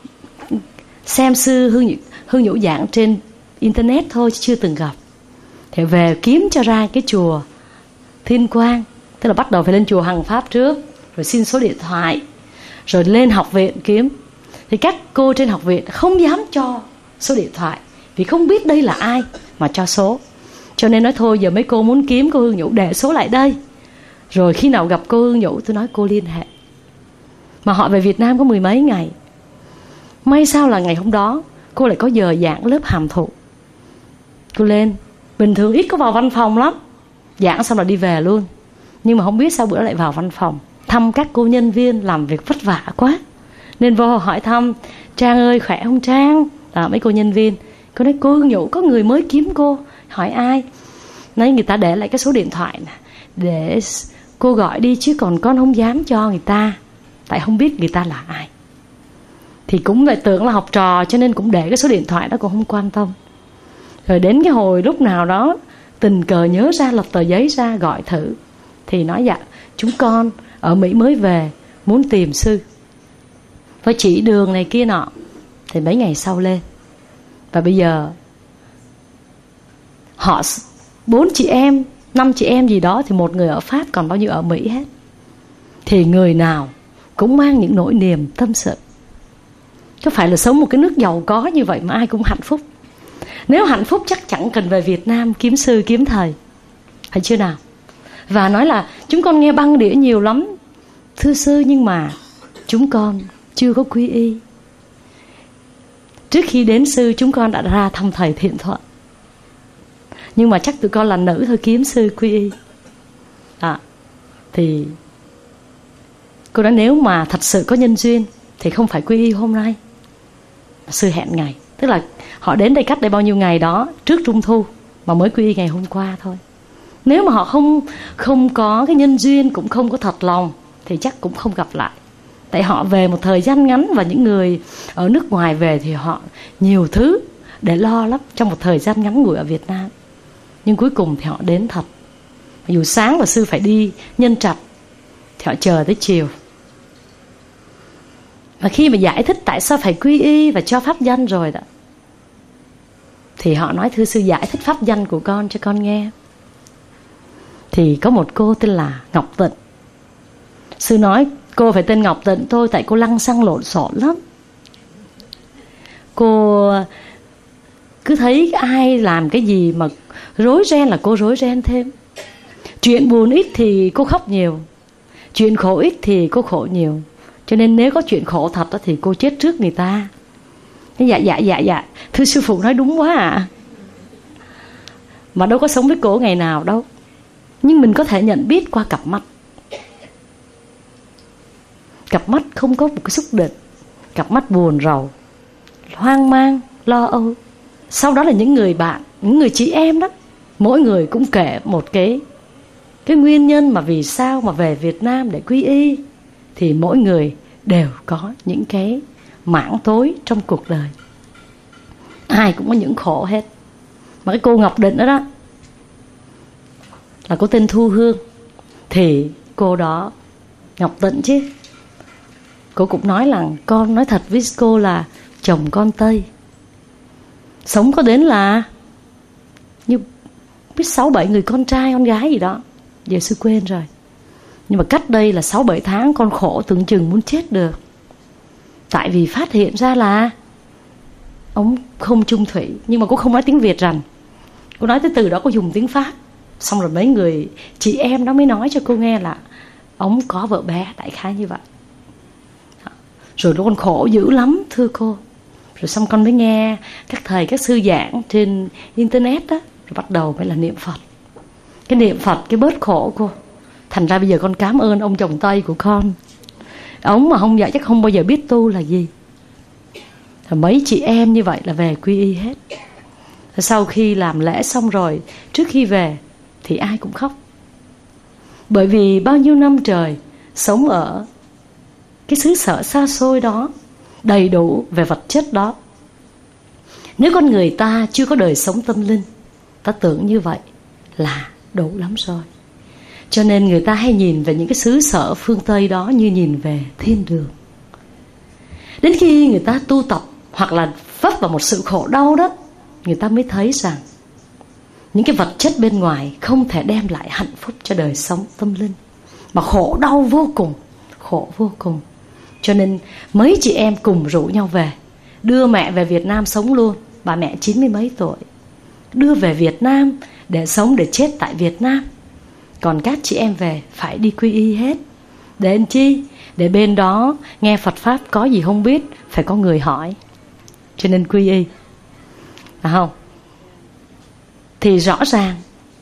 [SPEAKER 2] xem sư Hương, Hương Nhũ giảng trên internet thôi, chưa từng gặp. Thì về kiếm cho ra cái chùa Thiên Quang, tức là bắt đầu phải lên chùa Hằng Pháp trước, rồi xin số điện thoại, rồi lên học viện kiếm. Thì các cô trên học viện không dám cho số điện thoại, vì không biết đây là ai mà cho số. Cho nên nói thôi giờ mấy cô muốn kiếm cô Hương Nhũ để số lại đây, rồi khi nào gặp cô Hương Nhũ tôi nói cô liên hệ. Mà họ về Việt Nam có mười mấy ngày. May sao là ngày hôm đó cô lại có giờ giảng lớp hàm thụ. Cô lên, bình thường ít có vào văn phòng lắm, giảng xong là đi về luôn. Nhưng mà không biết sao bữa lại vào văn phòng thăm các cô nhân viên làm việc vất vả quá, nên vô hỏi thăm: Trang ơi khỏe không Trang? Là mấy cô nhân viên. Cô nói: cô Hương Nhũ có người mới kiếm cô. Hỏi ai? Nói người ta để lại cái số điện thoại nè, để cô gọi đi, chứ còn con không dám cho người ta, tại không biết người ta là ai. Thì cũng lại tưởng là học trò, cho nên cũng để cái số điện thoại đó, cũng không quan tâm. Rồi đến cái hồi lúc nào đó tình cờ nhớ ra, lật tờ giấy ra gọi thử, thì nói dạ chúng con ở Mỹ mới về, muốn tìm sư, phải chỉ đường này kia nọ. Thì mấy ngày sau lên. Và bây giờ họ bốn chị em, năm chị em gì đó, thì một người ở Pháp, còn bao nhiêu ở Mỹ hết. Thì người nào cũng mang những nỗi niềm tâm sự. Có phải là sống một cái nước giàu có như vậy mà ai cũng hạnh phúc. Nếu hạnh phúc chắc chẳng cần về Việt Nam kiếm sư kiếm thầy, phải chưa nào? Và nói là chúng con nghe băng đĩa nhiều lắm thưa sư, nhưng mà chúng con chưa có quy y. Trước khi đến sư chúng con đã ra thăm thầy Thiện Thuận, nhưng mà chắc tụi con là nữ thôi, kiếm sư quy y. à, Thì cô nói nếu mà thật sự có nhân duyên thì không phải quy y hôm nay, sư hẹn ngày. Tức là họ đến đây cách đây bao nhiêu ngày đó, trước Trung Thu, mà mới quy y ngày hôm qua thôi. Nếu mà họ không không có cái nhân duyên, cũng không có thật lòng, thì chắc cũng không gặp lại. Tại họ về một thời gian ngắn, và những người ở nước ngoài về thì họ nhiều thứ để lo lắm trong một thời gian ngắn ngủi ở Việt Nam. Nhưng cuối cùng thì họ đến thật. Dù sáng và sư phải đi Nhân Trạch, thì họ chờ tới chiều. Và khi mà giải thích tại sao phải quy y và cho pháp danh rồi đó, thì họ nói thưa sư giải thích pháp danh của con cho con nghe. Thì có một cô tên là Ngọc Tịnh. Sư nói cô phải tên Ngọc Tịnh thôi, tại cô lăng xăng lộn xộn lắm. Cô cứ thấy ai làm cái gì mà rối ren là cô rối ren thêm. Chuyện buồn ít thì cô khóc nhiều, chuyện khổ ít thì cô khổ nhiều. Cho nên nếu có chuyện khổ thật thì cô chết trước người ta. Dạ dạ dạ dạ thưa sư phụ nói đúng quá à. Mà đâu có sống với cô ngày nào đâu. Nhưng mình có thể nhận biết qua cặp mắt. Cặp mắt không có một cái xúc định, cặp mắt buồn rầu, hoang mang, lo âu. Sau đó là những người bạn, những người chị em đó, mỗi người cũng kể một cái Cái nguyên nhân mà vì sao mà về Việt Nam để quy y. Thì mỗi người đều có những cái mảng tối trong cuộc đời. Ai cũng có những khổ hết. Mà cái cô Ngọc Định đó đó là cô tên Thu Hương. Thì cô đó Ngọc Tịnh chứ, cô cũng nói là con nói thật với cô là chồng con Tây, sống có đến là như biết sáu bảy người con trai con gái gì đó, giờ sư quên rồi. Nhưng mà cách đây là sáu bảy tháng con khổ tưởng chừng muốn chết được. Tại vì phát hiện ra là ông không chung thủy. Nhưng mà cô không nói tiếng Việt rằng. Cô nói tới từ đó cô dùng tiếng Pháp. Xong rồi mấy người chị em đó mới nói cho cô nghe là ông có vợ bé, đại khái như vậy. Rồi con khổ dữ lắm thưa cô. Rồi xong con mới nghe các thầy, các sư giảng trên internet đó. Rồi bắt đầu mới là niệm Phật. Cái niệm Phật, cái bớt khổ cô. Thành ra bây giờ con cảm ơn ông chồng Tây của con. Ông mà không vậy chắc không bao giờ biết tu là gì. Rồi mấy chị em như vậy là về quy y hết. Rồi sau khi làm lễ xong rồi, trước khi về thì ai cũng khóc. Bởi vì bao nhiêu năm trời sống ở cái xứ sở xa xôi đó, đầy đủ về vật chất đó. Nếu con người ta chưa có đời sống tâm linh, ta tưởng như vậy là đủ lắm rồi. Cho nên người ta hay nhìn về những cái xứ sở phương Tây đó như nhìn về thiên đường. Đến khi người ta tu tập hoặc là vấp vào một sự khổ đau đó, người ta mới thấy rằng những cái vật chất bên ngoài không thể đem lại hạnh phúc cho đời sống tâm linh, mà khổ đau vô cùng, khổ vô cùng. Cho nên mấy chị em cùng rủ nhau về, đưa mẹ về Việt Nam sống luôn. Bà mẹ chín mươi mấy tuổi, đưa về Việt Nam để sống, để chết tại Việt Nam. Còn các chị em về phải đi quy y hết. Để làm chi? Để bên đó nghe Phật Pháp có gì không biết, phải có người hỏi. Cho nên quy y, phải không? Thì rõ ràng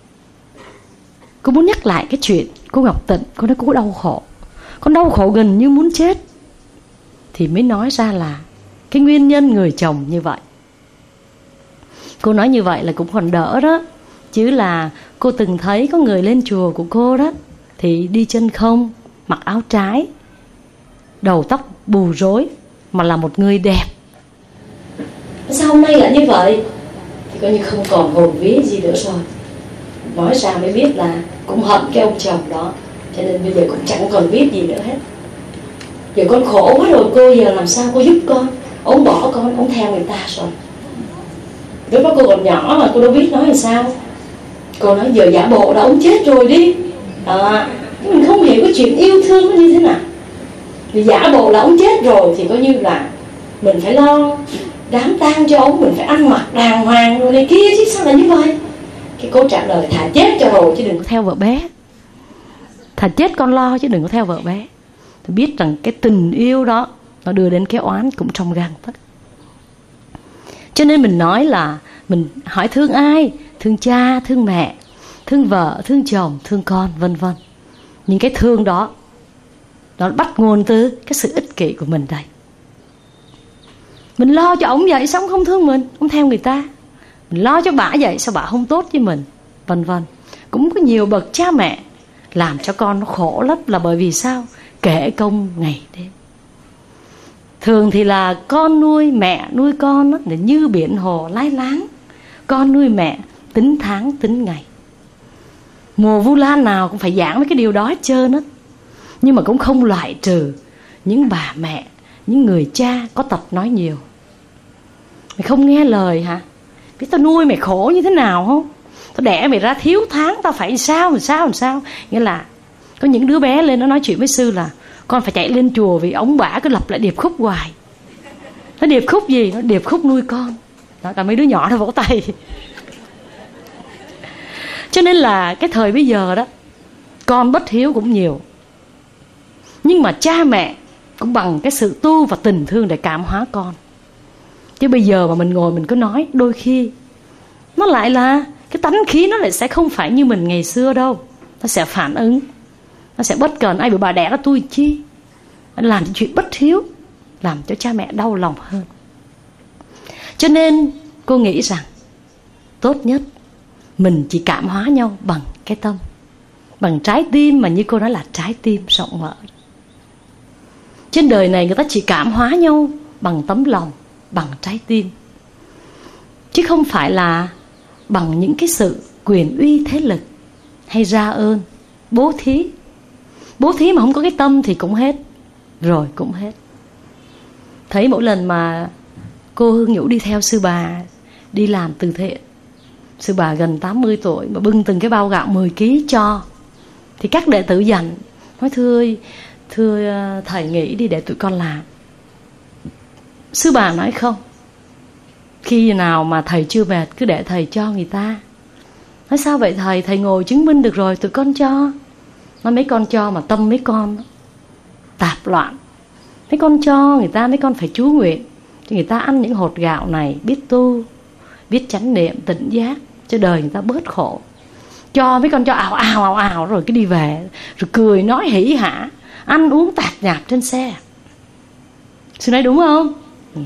[SPEAKER 2] cô muốn nhắc lại cái chuyện cô Ngọc Tịnh. Cô nói cô đau khổ, con đau khổ gần như muốn chết. Thì mới nói ra là cái nguyên nhân người chồng như vậy. Cô nói như vậy là cũng còn đỡ đó. Chứ là cô từng thấy có người lên chùa của cô đó, thì đi chân không, mặc áo trái, đầu tóc bù rối, mà là một người đẹp. Sao hôm nay lại như vậy? thì coi như không còn hồn vía gì nữa rồi. Nói ra mới biết là cũng hận cái ông chồng đó, cho nên bây giờ cũng chẳng còn biết gì nữa hết. Giờ con khổ quá rồi cô, giờ làm sao cô giúp con? Ông bỏ con, ông theo người ta rồi. Lúc đó cô còn nhỏ mà cô đâu biết nói làm sao. Cô nói giờ giả bộ là ông chết rồi đi đó. Mình không hiểu cái chuyện yêu thương nó như thế nào. Vì giả bộ là ông chết rồi thì coi như là mình phải lo đám tang cho ông, mình phải ăn mặc đàng hoàng rồi này kia chứ sao là như vậy. Cái cô trả lời thà chết cho rồi chứ đừng có theo vợ bé. Thà chết con lo chứ đừng có theo vợ bé. Tôi biết rằng cái tình yêu đó nó đưa đến cái oán cũng trong gang tấc. Cho nên mình nói là mình hỏi thương ai? Thương cha, thương mẹ, thương vợ, thương chồng, thương con, vân vân. Những cái thương đó nó bắt nguồn từ cái sự ích kỷ của mình đây. Mình lo cho ổng vậy sao ổng không thương mình, ổng theo người ta. Mình lo cho bả vậy sao bả không tốt với mình, vân vân. Cũng có nhiều bậc cha mẹ làm cho con nó khổ lắm là bởi vì sao? Kể công ngày đêm. Thường thì là con nuôi mẹ nuôi con đó, là như biển hồ lái láng. Con nuôi mẹ tính tháng tính ngày. Mùa Vu Lan nào cũng phải giảng với cái điều đó hết trơn á. Nhưng mà cũng không loại trừ những bà mẹ, những người cha có tật nói nhiều. Mày không nghe lời hả? Biết tao nuôi mày khổ như thế nào không? Tao đẻ mày ra thiếu tháng, tao phải sao làm sao làm sao. Nghĩa là có những đứa bé lên nó nói chuyện với sư là con phải chạy lên chùa vì ông bả cứ lặp lại điệp khúc hoài. Nó điệp khúc gì? Nó điệp khúc nuôi con. Đó, cả mấy đứa nhỏ nó vỗ tay. Cho nên là cái thời bây giờ đó, con bất hiếu cũng nhiều. Nhưng mà cha mẹ cũng bằng cái sự tu và tình thương để cảm hóa con. Chứ bây giờ mà mình ngồi mình cứ nói, đôi khi nó lại là cái tánh khí nó lại sẽ không phải như mình ngày xưa đâu. Nó sẽ phản ứng, nó sẽ bất cần. Ai bị bà đẻ ra tôi chi, nó làm chuyện bất hiếu, làm cho cha mẹ đau lòng hơn. Cho nên cô nghĩ rằng tốt nhất mình chỉ cảm hóa nhau bằng cái tâm, bằng trái tim, mà như cô nói là trái tim rộng mở. Trên đời này người ta chỉ cảm hóa nhau bằng tấm lòng, bằng trái tim, chứ không phải là bằng những cái sự quyền uy thế lực hay ra ơn, bố thí. Bố thí mà không có cái tâm thì cũng hết, rồi cũng hết. Thấy mỗi lần mà cô Hương Nhũ đi theo sư bà đi làm từ thiện, sư bà gần tám mươi tuổi mà bưng từng cái bao gạo mười ký cho, thì các đệ tử dặn nói thưa thưa thầy nghĩ đi để tụi con làm. Sư bà nói không, khi nào mà thầy chưa mệt cứ để thầy cho người ta. Nói sao vậy thầy? Thầy ngồi chứng minh được rồi, tụi con cho. Nói mấy con cho mà tâm mấy con tạp loạn. Mấy con cho người ta, mấy con phải chú nguyện cho người ta ăn những hột gạo này, biết tu, biết chánh niệm, tỉnh giác, cho đời người ta bớt khổ. Cho mấy con cho ào ào ào ào rồi cái đi về, rồi cười nói hỉ hả, ăn uống tạp nhạp trên xe. Sư nói đúng không? Ừ.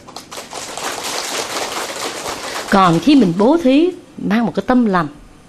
[SPEAKER 2] Còn khi mình bố thí mang một cái tâm lành,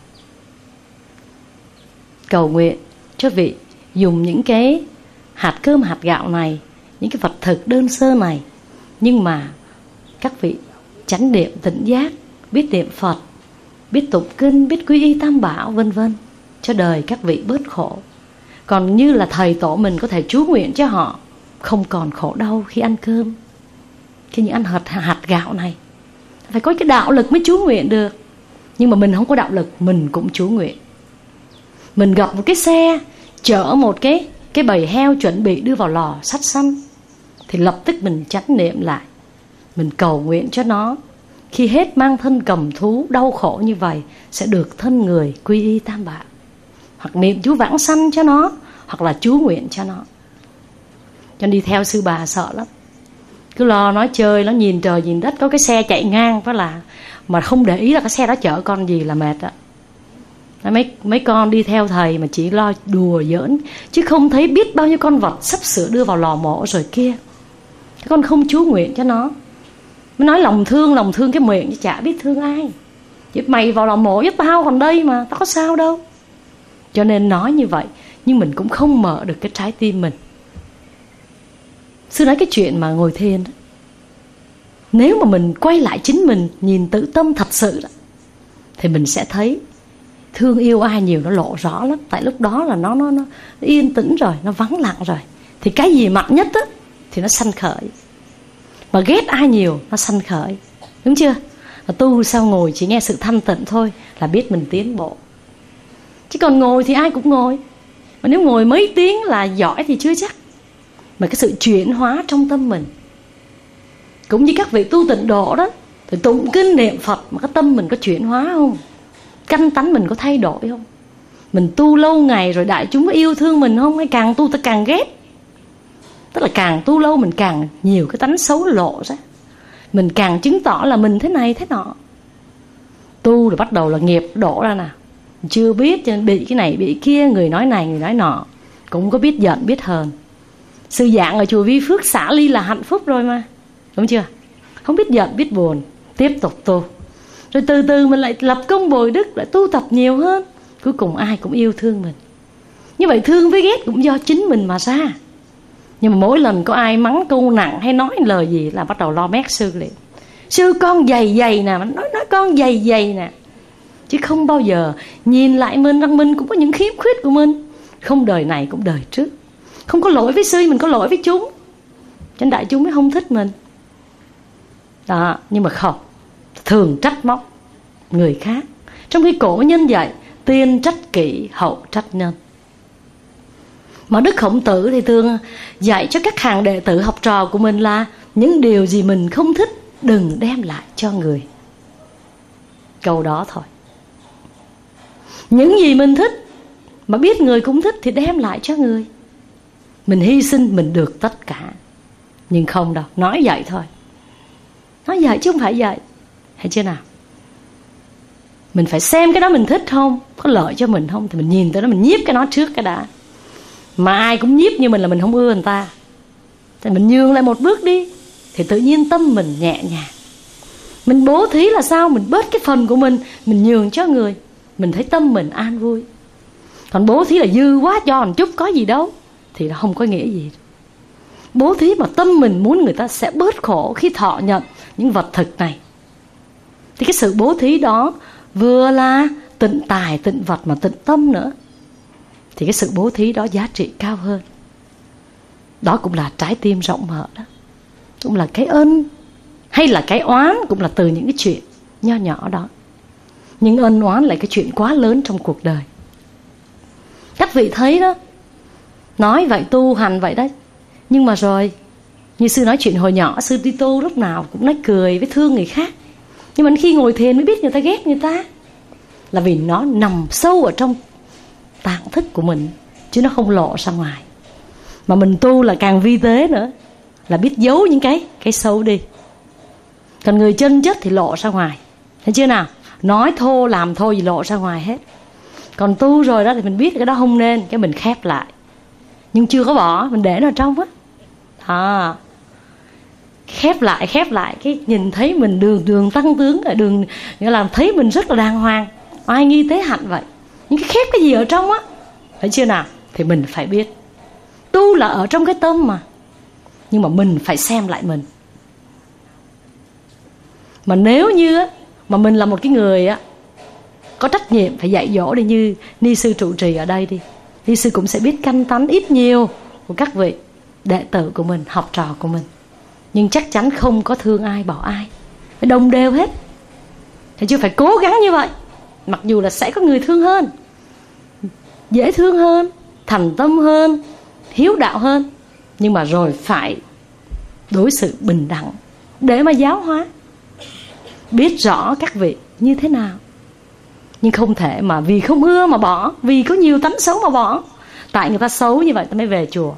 [SPEAKER 2] cầu nguyện cho vị dùng những cái hạt cơm hạt gạo này, những cái vật thực đơn sơ này, nhưng mà các vị chánh niệm tỉnh giác, biết niệm Phật, biết tụng kinh, biết quy y tam bảo, vân vân, cho đời các vị bớt khổ. Còn như là thầy tổ mình có thể chú nguyện cho họ không còn khổ đau khi ăn cơm, khi những ăn hạt, hạt gạo này. Phải có cái đạo lực mới chú nguyện được. Nhưng mà mình không có đạo lực, mình cũng chú nguyện. Mình gặp một cái xe chở một cái cái bầy heo chuẩn bị đưa vào lò sắt xăm, thì lập tức mình chánh niệm lại, mình cầu nguyện cho nó khi hết mang thân cầm thú đau khổ như vậy sẽ được thân người quy y tam bảo, hoặc niệm chú vãng sanh cho nó, hoặc là chú nguyện cho nó. Cho nên đi theo sư bà sợ lắm, cứ lo nói chơi, nó nhìn trời nhìn đất, có cái xe chạy ngang đó là mà không để ý là cái xe đó chở con gì là mệt đó. Mấy, mấy con đi theo thầy mà chỉ lo đùa giỡn, chứ không thấy biết bao nhiêu con vật sắp sửa đưa vào lò mổ rồi kia. Các con không chú nguyện cho nó. Mới nói lòng thương, lòng thương cái miệng chứ chả biết thương ai. Chứ mày vào lò mổ với tao còn đây mà, tao có sao đâu. Cho nên nói như vậy, nhưng mình cũng không mở được cái trái tim mình. Sư nói cái chuyện mà ngồi thiền đó, Nếu mà mình quay lại chính mình, nhìn tự tâm thật sự đó, thì mình sẽ thấy thương yêu ai nhiều nó lộ rõ lắm. Tại lúc đó là nó, nó, nó yên tĩnh rồi, nó vắng lặng rồi. Thì cái gì mạnh nhất á, thì nó sanh khởi. Mà ghét ai nhiều, nó sanh khởi. Đúng chưa? Và tu sao ngồi chỉ nghe sự thanh tịnh thôi là biết mình tiến bộ. Chứ còn ngồi thì ai cũng ngồi. Mà nếu ngồi mấy tiếng là giỏi thì chưa chắc. Mà cái sự chuyển hóa trong tâm mình, cũng như các vị tu tịnh độ đó, thì tụng kinh niệm Phật mà cái tâm mình có chuyển hóa không? Căn tánh mình có thay đổi không? Mình tu lâu ngày rồi đại chúng có yêu thương mình không? Hay càng tu ta càng ghét? Tức là càng tu lâu mình càng nhiều cái tánh xấu lộ ra, mình càng chứng tỏ là mình thế này thế nọ. Tu rồi bắt đầu là nghiệp đổ ra nè, chưa biết cho nên bị cái này bị kia, người nói này người nói nọ, cũng có biết giận biết hờn. Sư giảng ở chùa Vi Phước xả ly là hạnh phúc rồi mà, đúng chưa? Không biết giận biết buồn, tiếp tục tu. Rồi từ từ mình lại lập công bồi đức, lại tu tập nhiều hơn. Cuối cùng ai cũng yêu thương mình. Như vậy thương với ghét cũng do chính mình mà ra. Nhưng mà mỗi lần có ai mắng câu nặng hay nói lời gì là bắt đầu lo mét sư liền. Sư con dày dày nè, nói, nói con dày dày nè. Chứ không bao giờ nhìn lại mình rằng mình cũng có những khiếm khuyết của mình. Không đời này cũng đời trước. Không có lỗi với sư, mình có lỗi với chúng. Cho nên đại chúng mới không thích mình. Đó, nhưng mà không, thường trách móc người khác. Trong khi cổ nhân dạy tiên trách kỷ, hậu trách nhân. Mà Đức Khổng Tử thì thường dạy cho các hàng đệ tử học trò của mình là những điều gì mình không thích đừng đem lại cho người. Câu đó thôi. Những gì mình thích mà biết người cũng thích thì đem lại cho người. Mình hy sinh mình được tất cả. Nhưng không đâu, nói vậy thôi. Nói vậy chứ không phải vậy. Hay chưa nào? Mình phải xem cái đó mình thích không, có lợi cho mình không, thì mình nhìn tới đó mình nhiếp cái nó trước cái đã. Mà ai cũng nhiếp như mình là mình không ưa người ta, thì mình nhường lại một bước đi, thì tự nhiên tâm mình nhẹ nhàng. Mình bố thí là sao? Mình bớt cái phần của mình, mình nhường cho người, mình thấy tâm mình an vui. Còn bố thí là dư quá cho một chút có gì đâu, thì nó không có nghĩa gì. Bố thí mà tâm mình muốn người ta sẽ bớt khổ khi thọ nhận những vật thực này, thì cái sự bố thí đó vừa là tịnh tài, tịnh vật mà tịnh tâm nữa, thì cái sự bố thí đó giá trị cao hơn. Đó cũng là trái tim rộng mở đó, cũng là cái ân hay là cái oán, cũng là từ những cái chuyện nho nhỏ đó. Nhưng ân oán là cái chuyện quá lớn trong cuộc đời. Các vị thấy đó, nói vậy tu hành vậy đấy, nhưng mà rồi như sư nói chuyện hồi nhỏ, sư đi tu lúc nào cũng nói cười với thương người khác. Nhưng mà khi ngồi thiền mới biết người ta ghét người ta, là vì nó nằm sâu ở trong tạng thức của mình, chứ nó không lộ ra ngoài. Mà mình tu là càng vi tế nữa, là biết giấu những cái cái xấu đi. Còn người chân chất thì lộ ra ngoài, thấy chưa nào? Nói thô làm thô gì lộ ra ngoài hết. Còn tu rồi đó thì mình biết cái đó không nên, cái mình khép lại, nhưng chưa có bỏ, mình để nó ở trong á. À, khép lại khép lại cái nhìn thấy mình đường đường tăng tướng, đường làm thấy mình rất là đàng hoàng, ai nghi tế hạnh vậy. Nhưng cái khép cái gì ở trong á, thấy chưa nào? Thì mình phải biết tu là ở trong cái tâm mà, nhưng mà mình phải xem lại mình. Mà nếu như á, mà mình là một cái người á có trách nhiệm phải dạy dỗ, đi như ni sư trụ trì ở đây đi, ni sư cũng sẽ biết canh tánh ít nhiều của các vị đệ tử của mình, học trò của mình. Nhưng chắc chắn không có thương ai bỏ ai, phải đồng đều hết. Thì chưa phải cố gắng như vậy. Mặc dù là sẽ có người thương hơn, dễ thương hơn, thành tâm hơn, hiếu đạo hơn, nhưng mà rồi phải đối xử bình đẳng để mà giáo hóa, biết rõ các vị như thế nào. Nhưng không thể mà vì không ưa mà bỏ, vì có nhiều tánh xấu mà bỏ. Tại người ta xấu như vậy ta mới về chùa.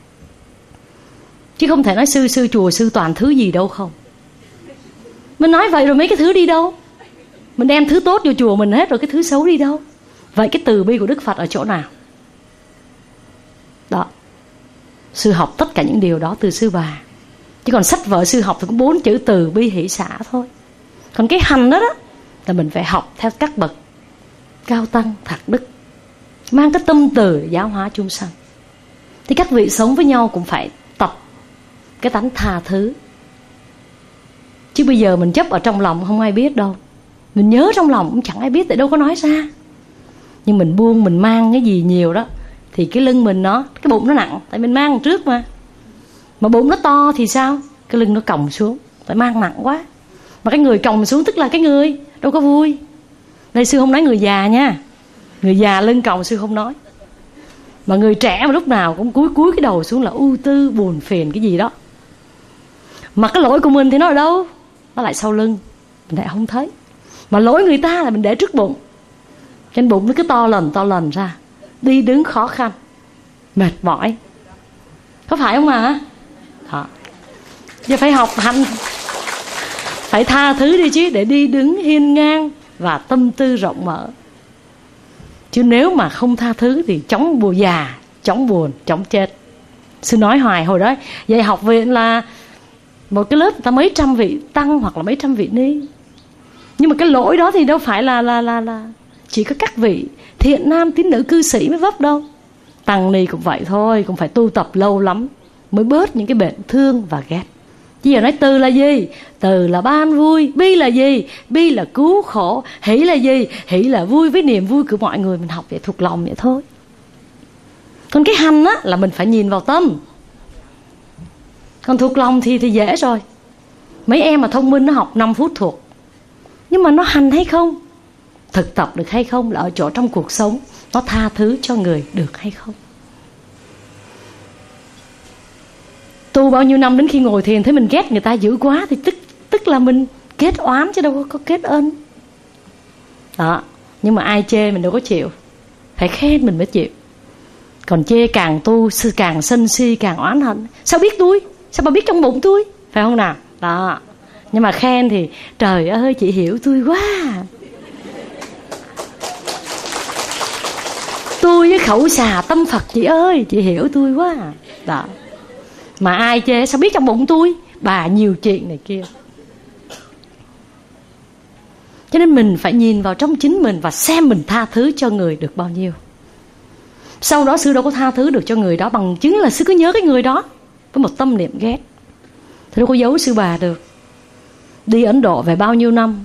[SPEAKER 2] Chứ không thể nói sư sư chùa sư toàn thứ gì đâu không. Mình nói vậy rồi mấy cái thứ đi đâu? Mình đem thứ tốt vô chùa mình hết rồi, cái thứ xấu đi đâu? Vậy cái từ bi của Đức Phật ở chỗ nào? Đó, sư học tất cả những điều đó từ sư bà. Chứ còn sách vở sư học thì cũng bốn chữ từ bi hỷ xả thôi. Còn cái hành đó đó là mình phải học theo các bậc cao tăng thạc đức, mang cái tâm từ giáo hóa chúng sanh. Thì các vị sống với nhau cũng phải tập cái tánh tha thứ. Chứ bây giờ mình chấp ở trong lòng không ai biết đâu. Mình nhớ trong lòng cũng chẳng ai biết, tại đâu có nói ra. Nhưng mình buông, mình mang cái gì nhiều đó thì cái lưng mình nó, cái bụng nó nặng, tại mình mang trước mà. Mà bụng nó to thì sao? Cái lưng nó còng xuống, tại mang nặng quá. Mà cái người còng xuống tức là cái người đâu có vui. Đây sư không nói người già nha. Người già lưng còng sư không nói. Mà người trẻ mà lúc nào cũng cúi cúi cái đầu xuống là ưu tư, buồn phiền cái gì đó. Mà cái lỗi của mình thì nó ở đâu? Nó lại sau lưng, mình lại không thấy. Mà lỗi người ta là mình để trước bụng. Trên bụng nó cứ to lần to lần ra, đi đứng khó khăn, mệt mỏi. Có phải không ạ? Đó. Giờ phải học hành, phải tha thứ đi chứ, để đi đứng hiên ngang và tâm tư rộng mở. Chứ nếu mà không tha thứ thì chống buồn già, chống buồn, chống chết. Sư nói hoài hồi đó dạy học viện là một cái lớp ta mấy trăm vị tăng hoặc là mấy trăm vị ni. Nhưng mà cái lỗi đó thì đâu phải là là là là chỉ có các vị thiện nam tín nữ cư sĩ mới vấp đâu. Tăng ni cũng vậy thôi, cũng phải tu tập lâu lắm mới bớt những cái bệnh thương và ghét. Chứ giờ nói từ là gì? Từ là ban vui. Bi là gì? Bi là cứu khổ. Hỷ là gì? Hỷ là vui với niềm vui của mọi người. Mình học vậy thuộc lòng vậy thôi. Còn cái hành á là mình phải nhìn vào tâm. Còn thuộc lòng thì thì dễ rồi. Mấy em mà thông minh nó học năm phút thuộc. Nhưng mà nó hành hay không, thực tập được hay không là ở chỗ trong cuộc sống nó tha thứ cho người được hay không. Tu bao nhiêu năm đến khi ngồi thiền thấy mình ghét người ta dữ quá thì tức tức là mình kết oán chứ đâu có, có kết ơn. Đó. Nhưng mà ai chê mình đâu có chịu, phải khen mình mới chịu. Còn chê càng tu sư càng sân si càng oán hận. Sao biết tôi? Sao bà biết trong bụng tôi? Phải không nào? Đó. Nhưng mà khen thì trời ơi chị hiểu tôi quá. Tôi với khẩu xà tâm Phật chị ơi, chị hiểu tôi quá. Đó. Mà ai chê sao biết trong bụng tôi? Bà nhiều chuyện này kia. Cho nên mình phải nhìn vào trong chính mình và xem mình tha thứ cho người được bao nhiêu. Sau đó sư đâu có tha thứ được cho người đó, bằng chứng là sư cứ nhớ cái người đó với một tâm niệm ghét. Thì đâu có giấu sư bà được. Đi Ấn Độ về bao nhiêu năm,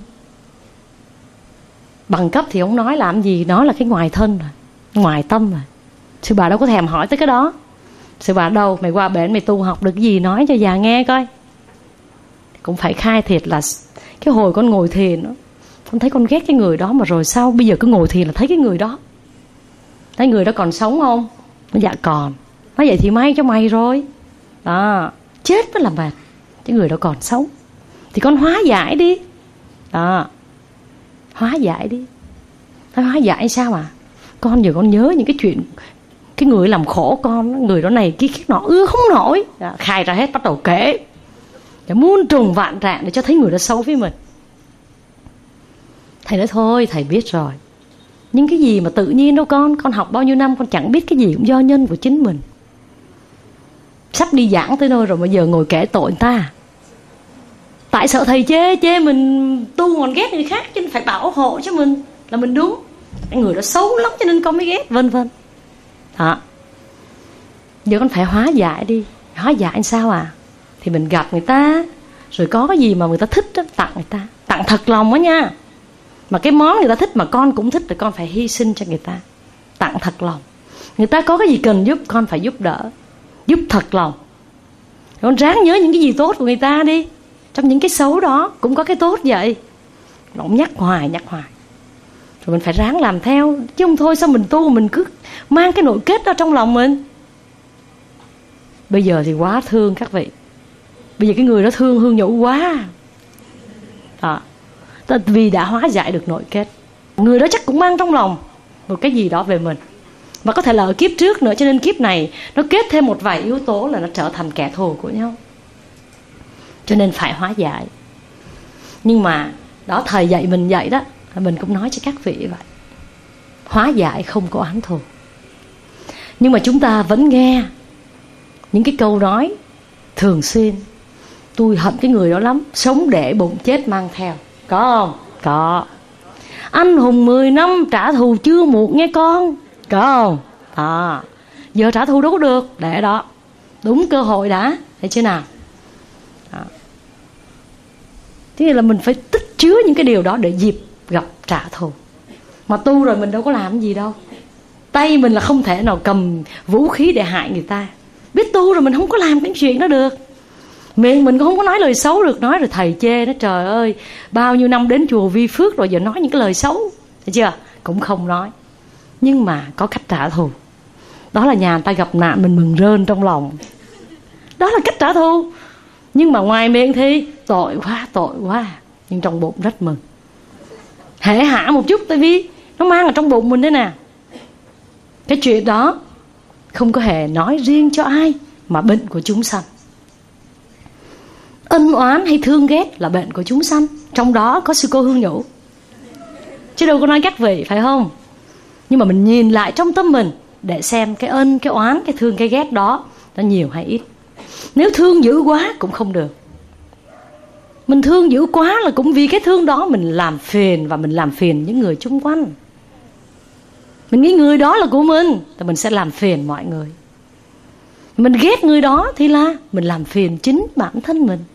[SPEAKER 2] bằng cấp thì không nói làm gì, nó là cái ngoài thân rồi, ngoài tâm rồi. Sư bà đâu có thèm hỏi tới cái đó. Sư bà đâu, mày qua bển mày tu học được cái gì nói cho già nghe coi. Cũng phải khai thiệt là cái hồi con ngồi thiền đó, con thấy con ghét cái người đó, mà rồi sao bây giờ cứ ngồi thiền là thấy cái người đó. Thấy người đó còn sống không? Nó dạ còn. Nói vậy thì may cho mày rồi. Đó, chết mới là mệt. Cái người đó còn sống thì con hóa giải đi. Đó, hóa giải đi. Nói hóa giải sao mà con giờ con nhớ những cái chuyện cái người làm khổ con, người đó này kia kia nọ ưa không nổi. Đó, khai ra hết, bắt đầu kể để muôn trùng vạn trạng để cho thấy người đó xấu với mình. Thầy nói thôi thầy biết rồi, nhưng cái gì mà tự nhiên đâu con. Con học bao nhiêu năm con chẳng biết cái gì, cũng do nhân của chính mình. Sắp đi giảng tới nơi rồi mà giờ ngồi kể tội người ta. Tại sợ thầy chê, chê mình tu còn ghét người khác, cho nên phải bảo hộ cho mình là mình đúng. Cái người đó xấu lắm cho nên con mới ghét, vân vân. Đó. Giờ con phải hóa giải đi. Hóa giải sao à? Thì mình gặp người ta, rồi có cái gì mà người ta thích đó, tặng người ta. Tặng thật lòng đó nha. Mà cái món người ta thích mà con cũng thích thì con phải hy sinh cho người ta. Tặng thật lòng. Người ta có cái gì cần giúp con phải giúp đỡ, giúp thật lòng. Con ráng nhớ những cái gì tốt của người ta đi. Trong những cái xấu đó cũng có cái tốt vậy. Nó cũng nhắc hoài nhắc hoài. Rồi mình phải ráng làm theo. Chứ không thôi sao mình tu mình cứ mang cái nội kết đó trong lòng mình. Bây giờ thì quá thương các vị. Bây giờ cái người đó thương hương nhũ quá. Đó. Vì đã hóa giải được nội kết. Người đó chắc cũng mang trong lòng một cái gì đó về mình. Và có thể là ở kiếp trước nữa, cho nên kiếp này nó kết thêm một vài yếu tố là nó trở thành kẻ thù của nhau. Cho nên phải hóa giải. Nhưng mà đó, thầy dạy mình vậy đó, mình cũng nói cho các vị vậy. Hóa giải không có oán thù. Nhưng mà chúng ta vẫn nghe những cái câu nói thường xuyên: tôi hận cái người đó lắm, sống để bụng chết mang theo. Có không? Có. Anh hùng mười năm trả thù chưa muộn nghe con. Có không? À, giờ trả thù đâu có được, để đó, đúng cơ hội đã, thấy chưa nào? À. Thế là mình phải tích chứa những cái điều đó để dịp gặp trả thù. Mà tu rồi mình đâu có làm gì đâu. Tay mình là không thể nào cầm vũ khí để hại người ta. Biết tu rồi mình không có làm cái chuyện đó được. Miệng mình cũng không có nói lời xấu được. Nói rồi thầy chê nó, trời ơi, bao nhiêu năm đến chùa Vi Phước rồi giờ nói những cái lời xấu, thấy chưa? Cũng không nói. Nhưng mà có cách trả thù. Đó là nhà người ta gặp nạn mình mừng rơn trong lòng. Đó là cách trả thù. Nhưng mà ngoài miệng thì tội quá, tội quá, nhưng trong bụng rất mừng. Hễ hả một chút, tại vì nó mang ở trong bụng mình thế nào. Cái chuyện đó không có hề nói riêng cho ai, mà bệnh của chúng sanh. Ân oán hay thương ghét là bệnh của chúng sanh. Trong đó có sư cô Hương Nhũ, chứ đâu có nói các vị, phải không? Nhưng mà mình nhìn lại trong tâm mình để xem cái ân, cái oán, cái thương, cái ghét đó nó nhiều hay ít. Nếu thương dữ quá cũng không được. Mình thương dữ quá là cũng vì cái thương đó mình làm phiền, và mình làm phiền những người chung quanh. Mình nghĩ người đó là của mình thì mình sẽ làm phiền mọi người. Mình ghét người đó thì là mình làm phiền chính bản thân mình.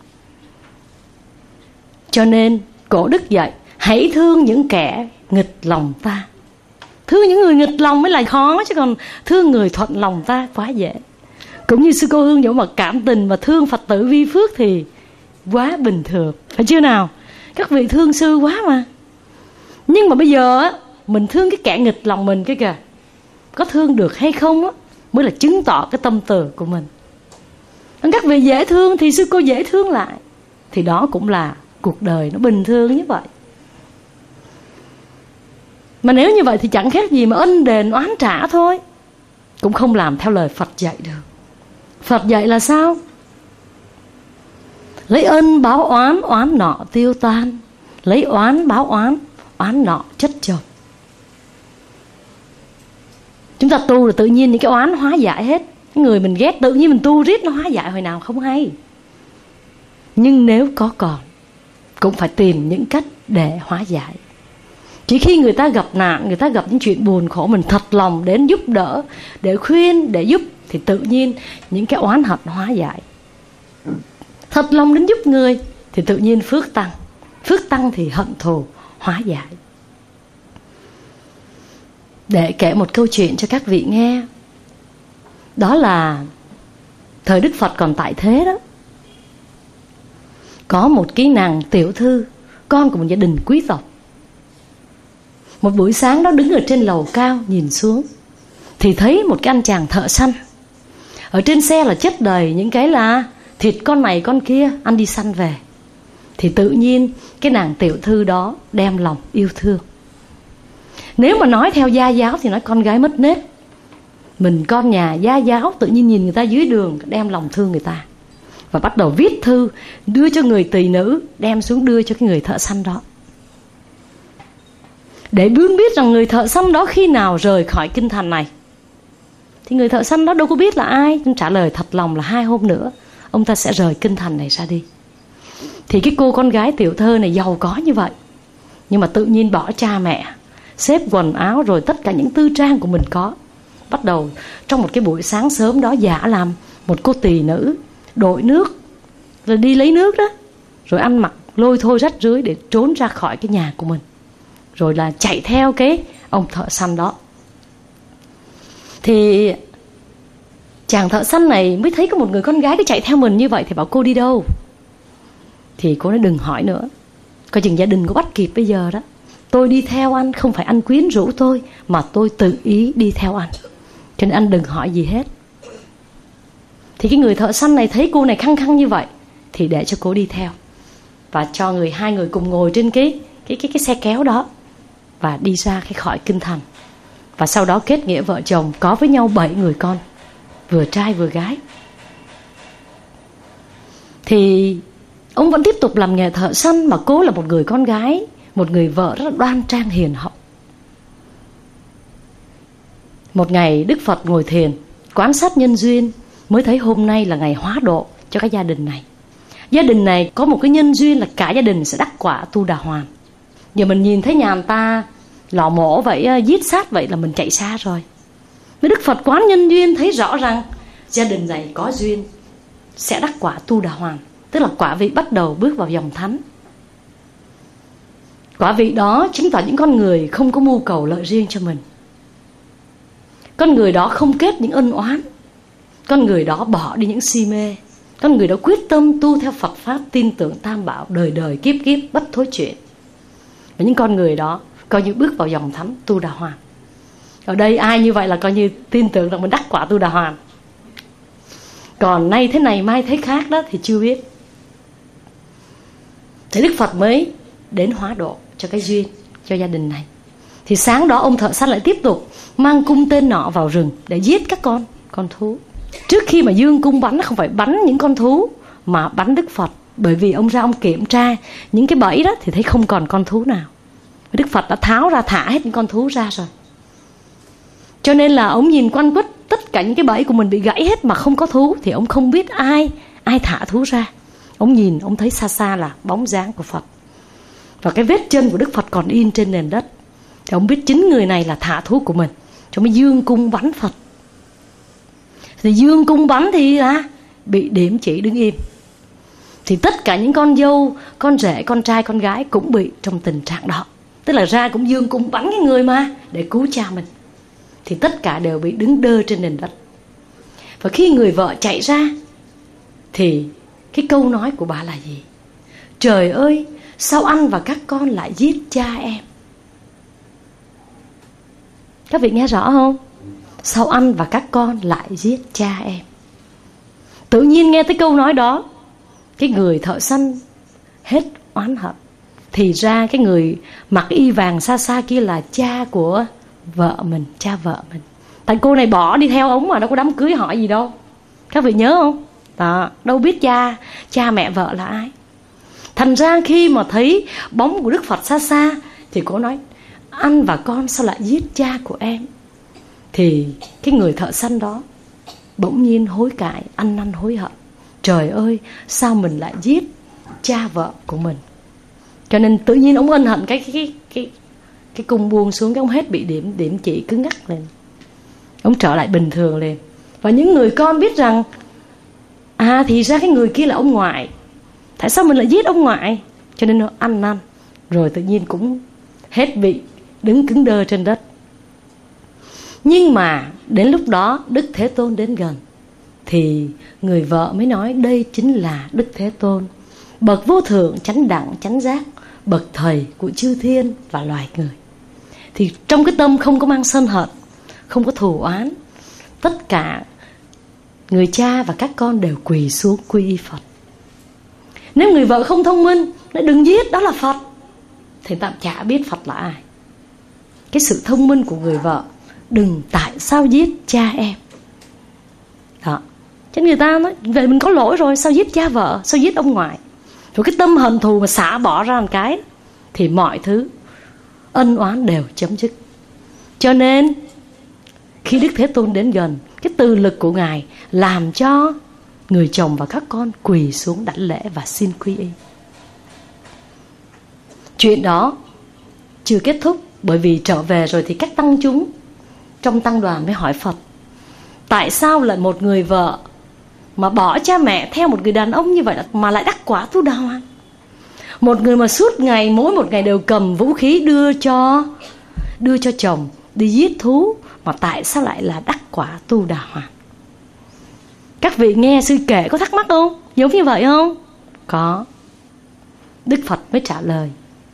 [SPEAKER 2] Cho nên cổ đức dạy, hãy thương những kẻ nghịch lòng ta. Thương những người nghịch lòng mới là khó, chứ còn thương người thuận lòng ta quá dễ. Cũng như sư cô Hương Nhũ mà cảm tình mà thương Phật tử Vi Phước thì quá bình thường, phải chưa nào? Các vị thương sư quá mà. Nhưng mà bây giờ á, mình thương cái kẻ nghịch lòng mình cái kìa, có thương được hay không á, mới là chứng tỏ cái tâm từ của mình. Các vị dễ thương thì sư cô dễ thương lại. Thì đó cũng là cuộc đời nó bình thường như vậy. Mà nếu như vậy thì chẳng khác gì mà ân đền oán trả thôi. Cũng không làm theo lời Phật dạy được. Phật dạy là sao? Lấy ân báo oán, oán nọ tiêu tan. Lấy oán báo oán, oán nọ chất chồng. Chúng ta tu rồi tự nhiên những cái oán hóa giải hết. Cái người mình ghét tự nhiên mình tu riết nó hóa giải hồi nào không hay. Nhưng nếu có còn, cũng phải tìm những cách để hóa giải. Chỉ khi người ta gặp nạn, người ta gặp những chuyện buồn khổ, mình thật lòng đến giúp đỡ, để khuyên, để giúp, thì tự nhiên những cái oán hận hóa giải. Thật lòng đến giúp người thì tự nhiên phước tăng. Phước tăng thì hận thù hóa giải. Để kể một câu chuyện cho các vị nghe. Đó là thời Đức Phật còn tại thế đó. Có một cái nàng tiểu thư, con của một gia đình quý tộc. Một buổi sáng đó đứng ở trên lầu cao nhìn xuống, thì thấy một cái anh chàng thợ săn. Ở trên xe là chất đầy những cái là thịt con này con kia, anh đi săn về. Thì tự nhiên cái nàng tiểu thư đó đem lòng yêu thương. Nếu mà nói theo gia giáo thì nói con gái mất nết. Mình con nhà gia giáo, tự nhiên nhìn người ta dưới đường đem lòng thương người ta, và bắt đầu viết thư đưa cho người tỳ nữ, đem xuống đưa cho cái người thợ săn đó, để bướng biết rằng người thợ săn đó khi nào rời khỏi kinh thành này. Thì người thợ săn đó đâu có biết là ai, nhưng trả lời thật lòng là hai hôm nữa ông ta sẽ rời kinh thành này ra đi. Thì cái cô con gái tiểu thơ này giàu có như vậy, nhưng mà tự nhiên bỏ cha mẹ, xếp quần áo rồi tất cả những tư trang của mình có, bắt đầu trong một cái buổi sáng sớm đó giả làm một cô tỳ nữ, đội nước rồi đi lấy nước đó, rồi ăn mặc lôi thôi rách rưới để trốn ra khỏi cái nhà của mình, rồi là chạy theo cái ông thợ săn đó. Thì chàng thợ săn này mới thấy có một người con gái cứ chạy theo mình như vậy, thì bảo cô đi đâu. Thì cô nói đừng hỏi nữa, coi chừng gia đình có bắt kịp bây giờ đó. Tôi đi theo anh không phải anh quyến rũ tôi, mà tôi tự ý đi theo anh, cho nên anh đừng hỏi gì hết. Thì cái người thợ săn này thấy cô này khăng khăng như vậy, thì để cho cô đi theo, và cho người hai người cùng ngồi trên cái cái cái cái xe kéo đó, và đi ra cái khỏi kinh thành. Và sau đó kết nghĩa vợ chồng, có với nhau bảy người con, vừa trai vừa gái. Thì ông vẫn tiếp tục làm nghề thợ săn, mà cô là một người con gái, một người vợ rất là đoan trang hiền hậu. Một ngày Đức Phật ngồi thiền quan sát nhân duyên, mới thấy hôm nay là ngày hóa độ cho cái gia đình này. Gia đình này có một cái nhân duyên là cả gia đình sẽ đắc quả Tu Đà Hoàn. Giờ mình nhìn thấy nhà người ta lò mổ vậy, giết sát vậy là mình chạy xa rồi. Mới Đức Phật quán nhân duyên thấy rõ rằng gia đình này có duyên sẽ đắc quả Tu Đà Hoàn, tức là quả vị bắt đầu bước vào dòng thánh. Quả vị đó chứng tỏ những con người không có mưu cầu lợi riêng cho mình. Con người đó không kết những ân oán. Con người đó bỏ đi những si mê. Con người đó quyết tâm tu theo Phật Pháp, tin tưởng Tam Bảo, đời đời kiếp kiếp bất thối chuyển. Và những con người đó coi như bước vào dòng thánh tu đà hoàn. Ở đây ai như vậy là coi như tin tưởng rằng mình đắc quả tu đà hoàn. Còn nay thế này mai thế khác đó thì chưa biết. Thì Đức Phật mới đến hóa độ cho cái duyên, cho gia đình này. Thì sáng đó ông thợ săn lại tiếp tục mang cung tên nọ vào rừng để giết các con con thú. Trước khi mà dương cung bắn, không phải bắn những con thú mà bắn Đức Phật. Bởi vì ông ra ông kiểm tra những cái bẫy đó thì thấy không còn con thú nào. Đức Phật đã tháo ra, thả hết những con thú ra rồi. Cho nên là ông nhìn quanh quất, tất cả những cái bẫy của mình bị gãy hết mà không có thú. Thì ông không biết ai Ai thả thú ra. Ông nhìn, ông thấy xa xa là bóng dáng của Phật, và cái vết chân của Đức Phật còn in trên nền đất. Thì ông biết chính người này là thả thú của mình, cho mới dương cung bắn Phật. Thì dương cung bắn thì là bị điểm chỉ đứng im. Thì tất cả những con dâu, con rể, con trai, con gái cũng bị trong tình trạng đó. Tức là ra cũng dương cung bắn cái người mà để cứu cha mình. Thì tất cả đều bị đứng đơ trên nền đất. Và khi người vợ chạy ra thì cái câu nói của bà là gì? Trời ơi, sao anh và các con lại giết cha em? Các vị nghe rõ không? Sao anh và các con lại giết cha em? Tự nhiên nghe tới câu nói đó, cái người thợ săn hết oán hận. Thì ra cái người mặc y vàng xa xa kia là cha của vợ mình, cha vợ mình. Tại cô này bỏ đi theo ống mà, đâu có đám cưới hỏi gì đâu. Các vị nhớ không? Đó, đâu biết cha, cha mẹ vợ là ai. Thành ra khi mà thấy bóng của Đức Phật xa xa thì cô nói, anh và con sao lại giết cha của em? Thì cái người thợ săn đó bỗng nhiên hối cải, ăn năn hối hận. Trời ơi, sao mình lại giết cha vợ của mình? Cho nên tự nhiên ông ân hận, cái cái cái cái cái cung buông xuống, cái ông hết bị điểm điểm chỉ cứng ngắc lên. Ông trở lại bình thường liền. Và những người con biết rằng à thì ra cái người kia là ông ngoại, tại sao mình lại giết ông ngoại? Cho nên nó ăn năn. Rồi tự nhiên cũng hết bị đứng cứng đơ trên đất. Nhưng mà đến lúc đó Đức Thế Tôn đến gần, thì người vợ mới nói đây chính là Đức Thế Tôn, bậc vô thượng chánh đẳng chánh giác, bậc thầy của chư thiên và loài người. Thì trong cái tâm không có mang sân hận, không có thù oán, tất cả người cha và các con đều quỳ xuống quy y Phật. Nếu người vợ không thông minh, nói đừng giết, đó là Phật, thì tạm chả biết Phật là ai. Cái sự thông minh của người vợ, đừng tại sao giết cha em. Đó. Chứ người ta nói vậy mình có lỗi rồi, sao giết cha vợ, sao giết ông ngoại. Rồi cái tâm hận thù mà xả bỏ ra một cái thì mọi thứ ân oán đều chấm dứt. Cho nên khi Đức Thế Tôn đến gần, cái từ lực của Ngài làm cho người chồng và các con quỳ xuống đảnh lễ và xin quy y. Chuyện đó chưa kết thúc, bởi vì trở về rồi thì các tăng chúng trong tăng đoàn mới hỏi Phật, tại sao lại một người vợ mà bỏ cha mẹ theo một người đàn ông như vậy mà lại đắc quả tu đà hoàn? Một người mà suốt ngày, mỗi một ngày đều cầm vũ khí đưa cho đưa cho chồng đi giết thú, mà tại sao lại là đắc quả tu đà hoàn? Các vị nghe sư kể có thắc mắc không? Giống như vậy không? Có. Đức Phật mới trả lời,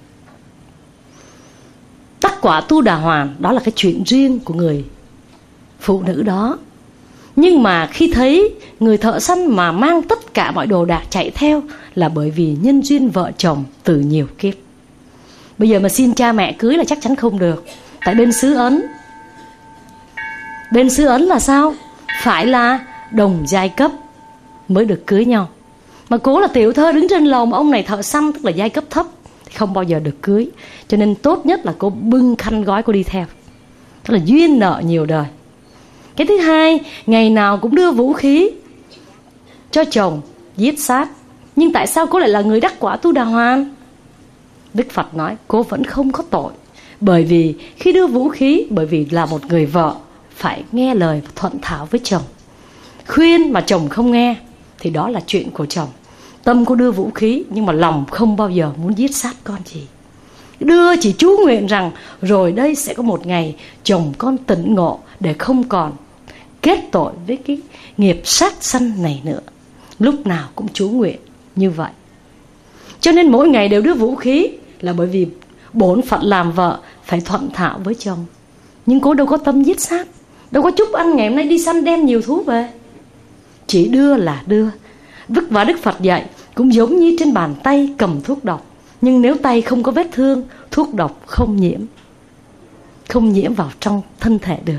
[SPEAKER 2] đắc quả tu đà hoàn đó là cái chuyện riêng của người phụ nữ đó. Nhưng mà khi thấy người thợ săn mà mang tất cả mọi đồ đạc chạy theo là bởi vì nhân duyên vợ chồng từ nhiều kiếp. Bây giờ mà xin cha mẹ cưới là chắc chắn không được. Tại bên xứ Ấn, bên xứ Ấn là sao? Phải là đồng giai cấp mới được cưới nhau. Mà cố là tiểu thơ đứng trên lầu, mà ông này thợ săn tức là giai cấp thấp thì không bao giờ được cưới. Cho nên tốt nhất là cô bưng khăn gói cô đi theo, tức là duyên nợ nhiều đời. Cái thứ hai, ngày nào cũng đưa vũ khí cho chồng giết sát. Nhưng tại sao cô lại là người đắc quả tu đà hoàn? Đức Phật nói cô vẫn không có tội. Bởi vì khi đưa vũ khí, bởi vì là một người vợ phải nghe lời và thuận thảo với chồng. Khuyên mà chồng không nghe thì đó là chuyện của chồng. Tâm cô đưa vũ khí nhưng mà lòng không bao giờ muốn giết sát con gì. Đưa chỉ chú nguyện rằng rồi đây sẽ có một ngày chồng con tỉnh ngộ để không còn kết tội với cái nghiệp sát sanh này nữa. Lúc nào cũng chú nguyện như vậy. Cho nên mỗi ngày đều đưa vũ khí, là bởi vì bổn phận làm vợ phải thuận thảo với chồng. Nhưng cô đâu có tâm giết sát, đâu có chúc anh ngày hôm nay đi săn đem nhiều thú về. Chỉ đưa là đưa. Và Đức Phật dạy cũng giống như trên bàn tay cầm thuốc độc, nhưng nếu tay không có vết thương, thuốc độc không nhiễm, không nhiễm vào trong thân thể được.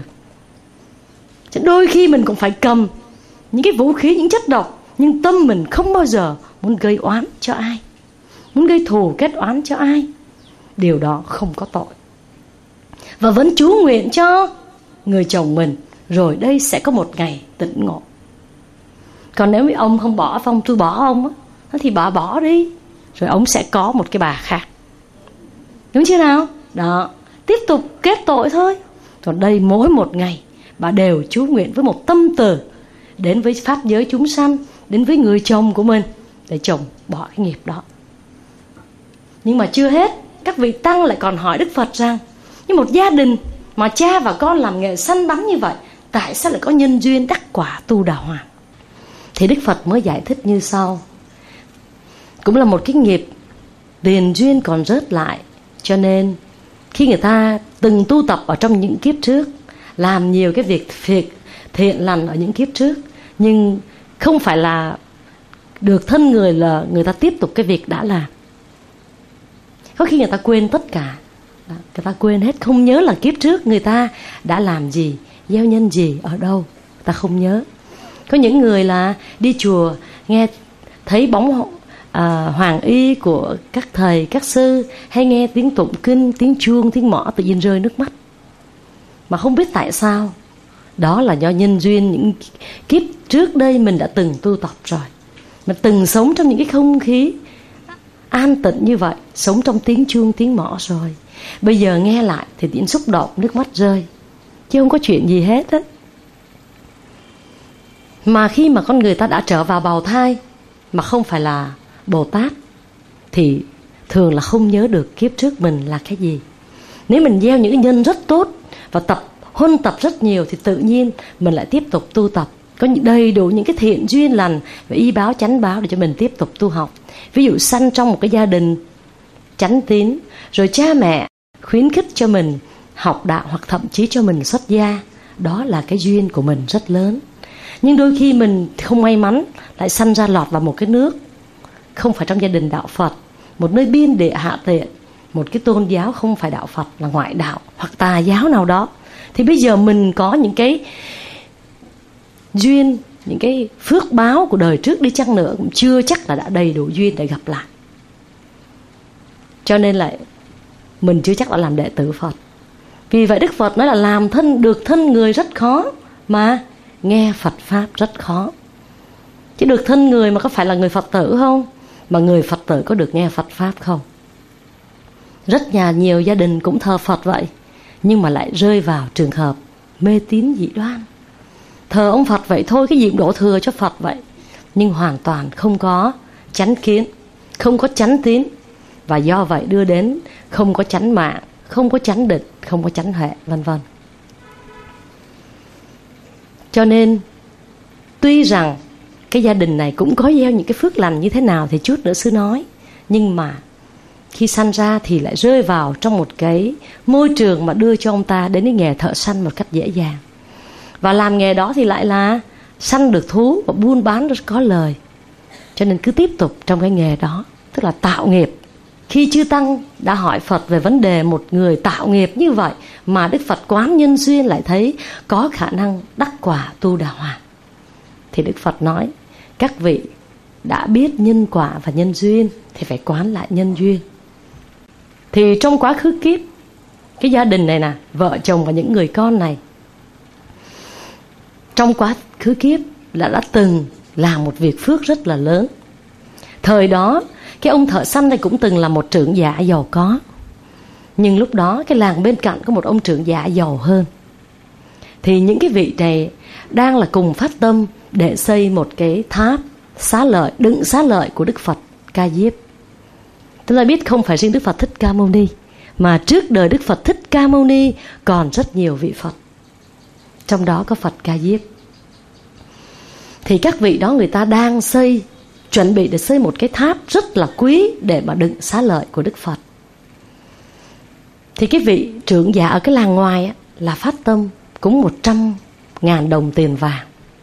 [SPEAKER 2] Đôi khi mình cũng phải cầm những cái vũ khí, những chất độc, nhưng tâm mình không bao giờ muốn gây oán cho ai, muốn gây thù kết oán cho ai. Điều đó không có tội. Và vẫn chú nguyện cho người chồng mình, rồi đây sẽ có một ngày tỉnh ngộ. Còn nếu ông không bỏ Phong, tôi bỏ ông á, thì bà bỏ đi, rồi ông sẽ có một cái bà khác. Đúng chưa nào? Đó, tiếp tục kết tội thôi. Còn đây mỗi một ngày bà đều chú nguyện với một tâm từ đến với pháp giới chúng sanh, đến với người chồng của mình, để chồng bỏ cái nghiệp đó. Nhưng mà chưa hết, các vị tăng lại còn hỏi Đức Phật rằng, như một gia đình mà cha và con làm nghề săn bắn như vậy, tại sao lại có nhân duyên đắc quả tu đà hoàng? Thì Đức Phật mới giải thích như sau. Cũng là một cái nghiệp tiền duyên còn rớt lại, cho nên khi người ta từng tu tập ở trong những kiếp trước, làm nhiều cái việc, việc thiện lành ở những kiếp trước, nhưng không phải là được thân người là người ta tiếp tục cái việc đã làm. Có khi người ta quên tất cả, người ta quên hết, không nhớ là kiếp trước người ta đã làm gì, gieo nhân gì, ở đâu, ta không nhớ. Có những người là đi chùa nghe thấy bóng à, hoàng y của các thầy, các sư, hay nghe tiếng tụng kinh, tiếng chuông, tiếng mõ, tự nhiên rơi nước mắt, mà không biết tại sao. Đó là do nhân duyên những kiếp trước đây mình đã từng tu tập rồi, mình từng sống trong những cái không khí an tịnh như vậy, sống trong tiếng chuông, tiếng mõ rồi. Bây giờ nghe lại thì tự nhiên xúc động, nước mắt rơi, chứ không có chuyện gì hết á. Mà khi mà con người ta đã trở vào bào thai mà không phải là Bồ Tát, thì thường là không nhớ được kiếp trước mình là cái gì. Nếu mình gieo những cái nhân rất tốt và tập huân tập rất nhiều, thì tự nhiên mình lại tiếp tục tu tập, có đầy đủ những cái thiện duyên lành và y báo chánh báo để cho mình tiếp tục tu học. Ví dụ sanh trong một cái gia đình chánh tín, rồi cha mẹ khuyến khích cho mình học đạo, hoặc thậm chí cho mình xuất gia, đó là cái duyên của mình rất lớn. Nhưng đôi khi mình không may mắn lại sanh ra lọt vào một cái nước không phải trong gia đình đạo Phật, một nơi biên địa hạ tiện, một cái tôn giáo không phải đạo Phật, là ngoại đạo hoặc tà giáo nào đó. Thì bây giờ mình có những cái duyên, những cái phước báo của đời trước đi chăng nữa, cũng chưa chắc là đã đầy đủ duyên để gặp lại. Cho nên lại mình chưa chắc đã làm đệ tử Phật. Vì vậy Đức Phật nói là làm thân được thân người rất khó, mà nghe Phật Pháp rất khó. Chứ được thân người mà có phải là người Phật tử không? Mà người Phật tử có được nghe Phật Pháp không? Rất nhà nhiều gia đình cũng thờ Phật vậy, nhưng mà lại rơi vào trường hợp mê tín dị đoan. Thờ ông Phật vậy thôi, cái gì cũng đổ thừa cho Phật vậy, nhưng hoàn toàn không có chánh kiến, không có chánh tín. Và do vậy đưa đến không có chánh mạng, không có chánh định, không có chánh huệ, vân vân. Cho nên tuy rằng cái gia đình này cũng có gieo những cái phước lành như thế nào thì chút nữa sư nói, nhưng mà khi sanh ra thì lại rơi vào trong một cái môi trường mà đưa cho ông ta đến cái nghề thợ săn một cách dễ dàng. Và làm nghề đó thì lại là săn được thú và buôn bán rất có lời. Cho nên cứ tiếp tục trong cái nghề đó, tức là tạo nghiệp. Khi chư Tăng đã hỏi Phật về vấn đề một người tạo nghiệp như vậy, mà Đức Phật quán nhân duyên lại thấy có khả năng đắc quả tu đà hoàng, thì Đức Phật nói các vị đã biết nhân quả và nhân duyên thì phải quán lại nhân duyên. Thì trong quá khứ kiếp, cái gia đình này nè, vợ chồng và những người con này, trong quá khứ kiếp là đã từng làm một việc phước rất là lớn. Thời đó cái ông thợ săn này cũng từng là một trưởng giả giàu có, nhưng lúc đó cái làng bên cạnh có một ông trưởng giả giàu hơn. Thì những cái vị này đang là cùng phát tâm để xây một cái tháp xá lợi, đựng xá lợi của Đức Phật Ca Diếp. Chúng ta biết không phải riêng Đức Phật Thích Ca Mâu Ni, mà trước đời Đức Phật Thích Ca Mâu Ni còn rất nhiều vị Phật, trong đó có Phật Ca Diếp. Thì các vị đó người ta đang xây, chuẩn bị để xây một cái tháp rất là quý để mà đựng xá lợi của Đức Phật. Thì cái vị trưởng giả ở cái làng ngoài á, là phát tâm cúng một trăm ngàn đồng tiền vàng.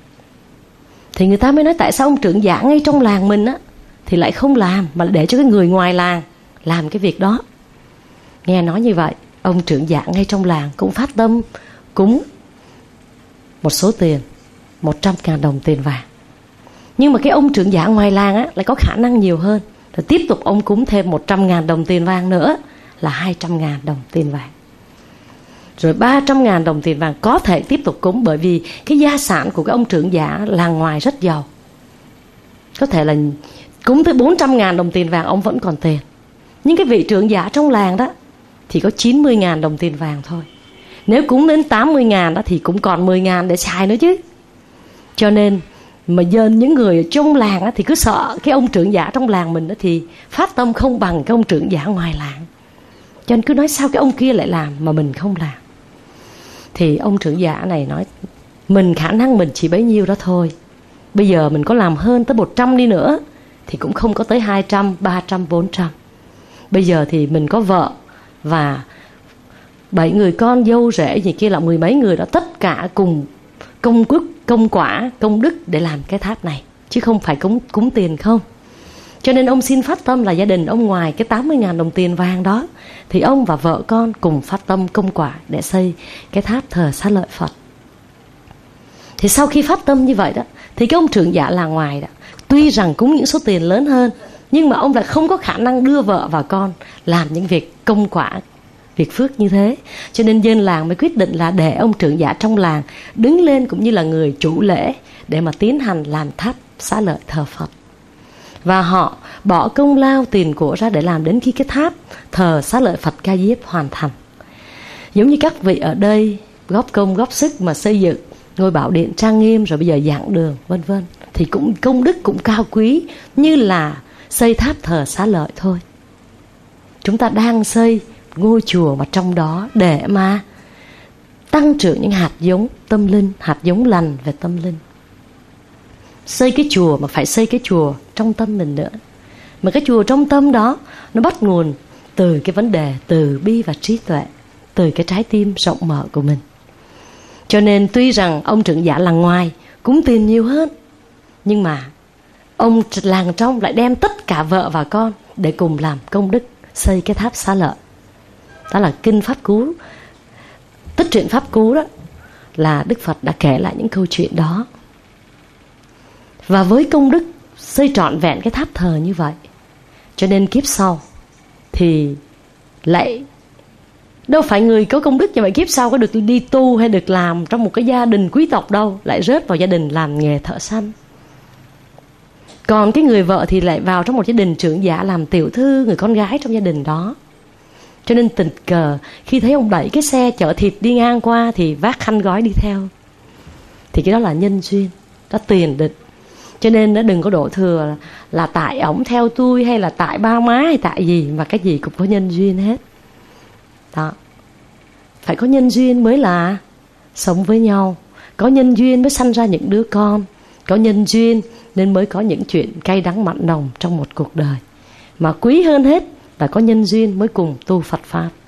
[SPEAKER 2] Thì người ta mới nói tại sao ông trưởng giả ngay trong làng mình á thì lại không làm, mà để cho cái người ngoài làng làm cái việc đó. Nghe nói như vậy, ông trưởng giả ngay trong làng cũng phát tâm cúng một số tiền, một trăm ngàn đồng tiền vàng. Nhưng mà cái ông trưởng giả ngoài làng á lại có khả năng nhiều hơn, rồi tiếp tục ông cúng thêm một trăm ngàn đồng tiền vàng nữa, là hai trăm ngàn đồng tiền vàng. Rồi ba trăm ngàn đồng tiền vàng có thể tiếp tục cúng, bởi vì cái gia sản của cái ông trưởng giả làng ngoài rất giàu. Có thể là cúng tới bốn trăm ngàn đồng tiền vàng ông vẫn còn tiền. Nhưng cái vị trưởng giả trong làng đó thì có chín mươi ngàn đồng tiền vàng thôi. Nếu cúng đến tám mươi ngàn đó thì cũng còn mười ngàn để xài nữa chứ. Cho nên mà giờ những người ở trong làng thì cứ sợ cái ông trưởng giả trong làng mình thì phát tâm không bằng cái ông trưởng giả ngoài làng. Cho nên cứ nói sao cái ông kia lại làm mà mình không làm. Thì ông trưởng giả này nói mình khả năng mình chỉ bấy nhiêu đó thôi. Bây giờ mình có làm hơn tới một trăm đi nữa thì cũng không có tới hai trăm, ba trăm, bốn trăm. Bây giờ thì mình có vợ và bảy người con dâu rể gì kia là mười mấy người đó, tất cả cùng công quốc, công quả, công đức để làm cái tháp này, chứ không phải cúng, cúng tiền không. Cho nên ông xin phát tâm là gia đình ông ngoài cái tám mươi ngàn đồng tiền vàng đó thì ông và vợ con cùng phát tâm công quả để xây cái tháp thờ xá lợi Phật. Thì sau khi phát tâm như vậy đó thì cái ông trưởng giả là ngoài đó, tuy rằng cúng những số tiền lớn hơn, nhưng mà ông lại không có khả năng đưa vợ và con làm những việc công quả, việc phước như thế. Cho nên dân làng mới quyết định là để ông trưởng giả trong làng đứng lên cũng như là người chủ lễ để mà tiến hành làm tháp xá lợi thờ Phật. Và họ bỏ công lao tiền của ra để làm đến khi cái tháp thờ xá lợi Phật Ca Diếp hoàn thành. Giống như các vị ở đây góp công góp sức mà xây dựng ngôi bảo điện trang nghiêm, rồi bây giờ giảng đường vân vân, thì cũng công đức cũng cao quý như là xây tháp thờ xá lợi thôi. Chúng ta đang xây ngôi chùa mà trong đó để mà tăng trưởng những hạt giống tâm linh, hạt giống lành về tâm linh. Xây cái chùa mà phải xây cái chùa trong tâm mình nữa. Mà cái chùa trong tâm đó nó bắt nguồn từ cái vấn đề từ bi và trí tuệ, từ cái trái tim rộng mở của mình. Cho nên tuy rằng ông trưởng giả làng ngoài cúng tiền nhiều hơn, nhưng mà ông làng trong lại đem tất cả vợ và con để cùng làm công đức xây cái tháp xá lợi. Đó là kinh Pháp Cú, Tích Truyện Pháp Cú đó, là Đức Phật đã kể lại những câu chuyện đó. Và với công đức xây trọn vẹn cái tháp thờ như vậy, cho nên kiếp sau thì lại đâu phải người có công đức như vậy kiếp sau có được đi tu hay được làm trong một cái gia đình quý tộc đâu, lại rớt vào gia đình làm nghề thợ săn. Còn cái người vợ thì lại vào trong một gia đình trưởng giả làm tiểu thư, người con gái trong gia đình đó. Cho nên tình cờ khi thấy ông đẩy cái xe chở thịt đi ngang qua thì vác khăn gói đi theo. Thì cái đó là nhân duyên, đó tiền định. Cho nên nó đừng có đổ thừa là, là tại ổng theo tôi hay là tại ba má hay tại gì, mà cái gì cũng có nhân duyên hết. Đó. Phải có nhân duyên mới là sống với nhau, có nhân duyên mới sanh ra những đứa con, có nhân duyên nên mới có những chuyện cay đắng mặn nồng trong một cuộc đời. Mà quý hơn hết là có nhân duyên mới cùng tu Phật Pháp.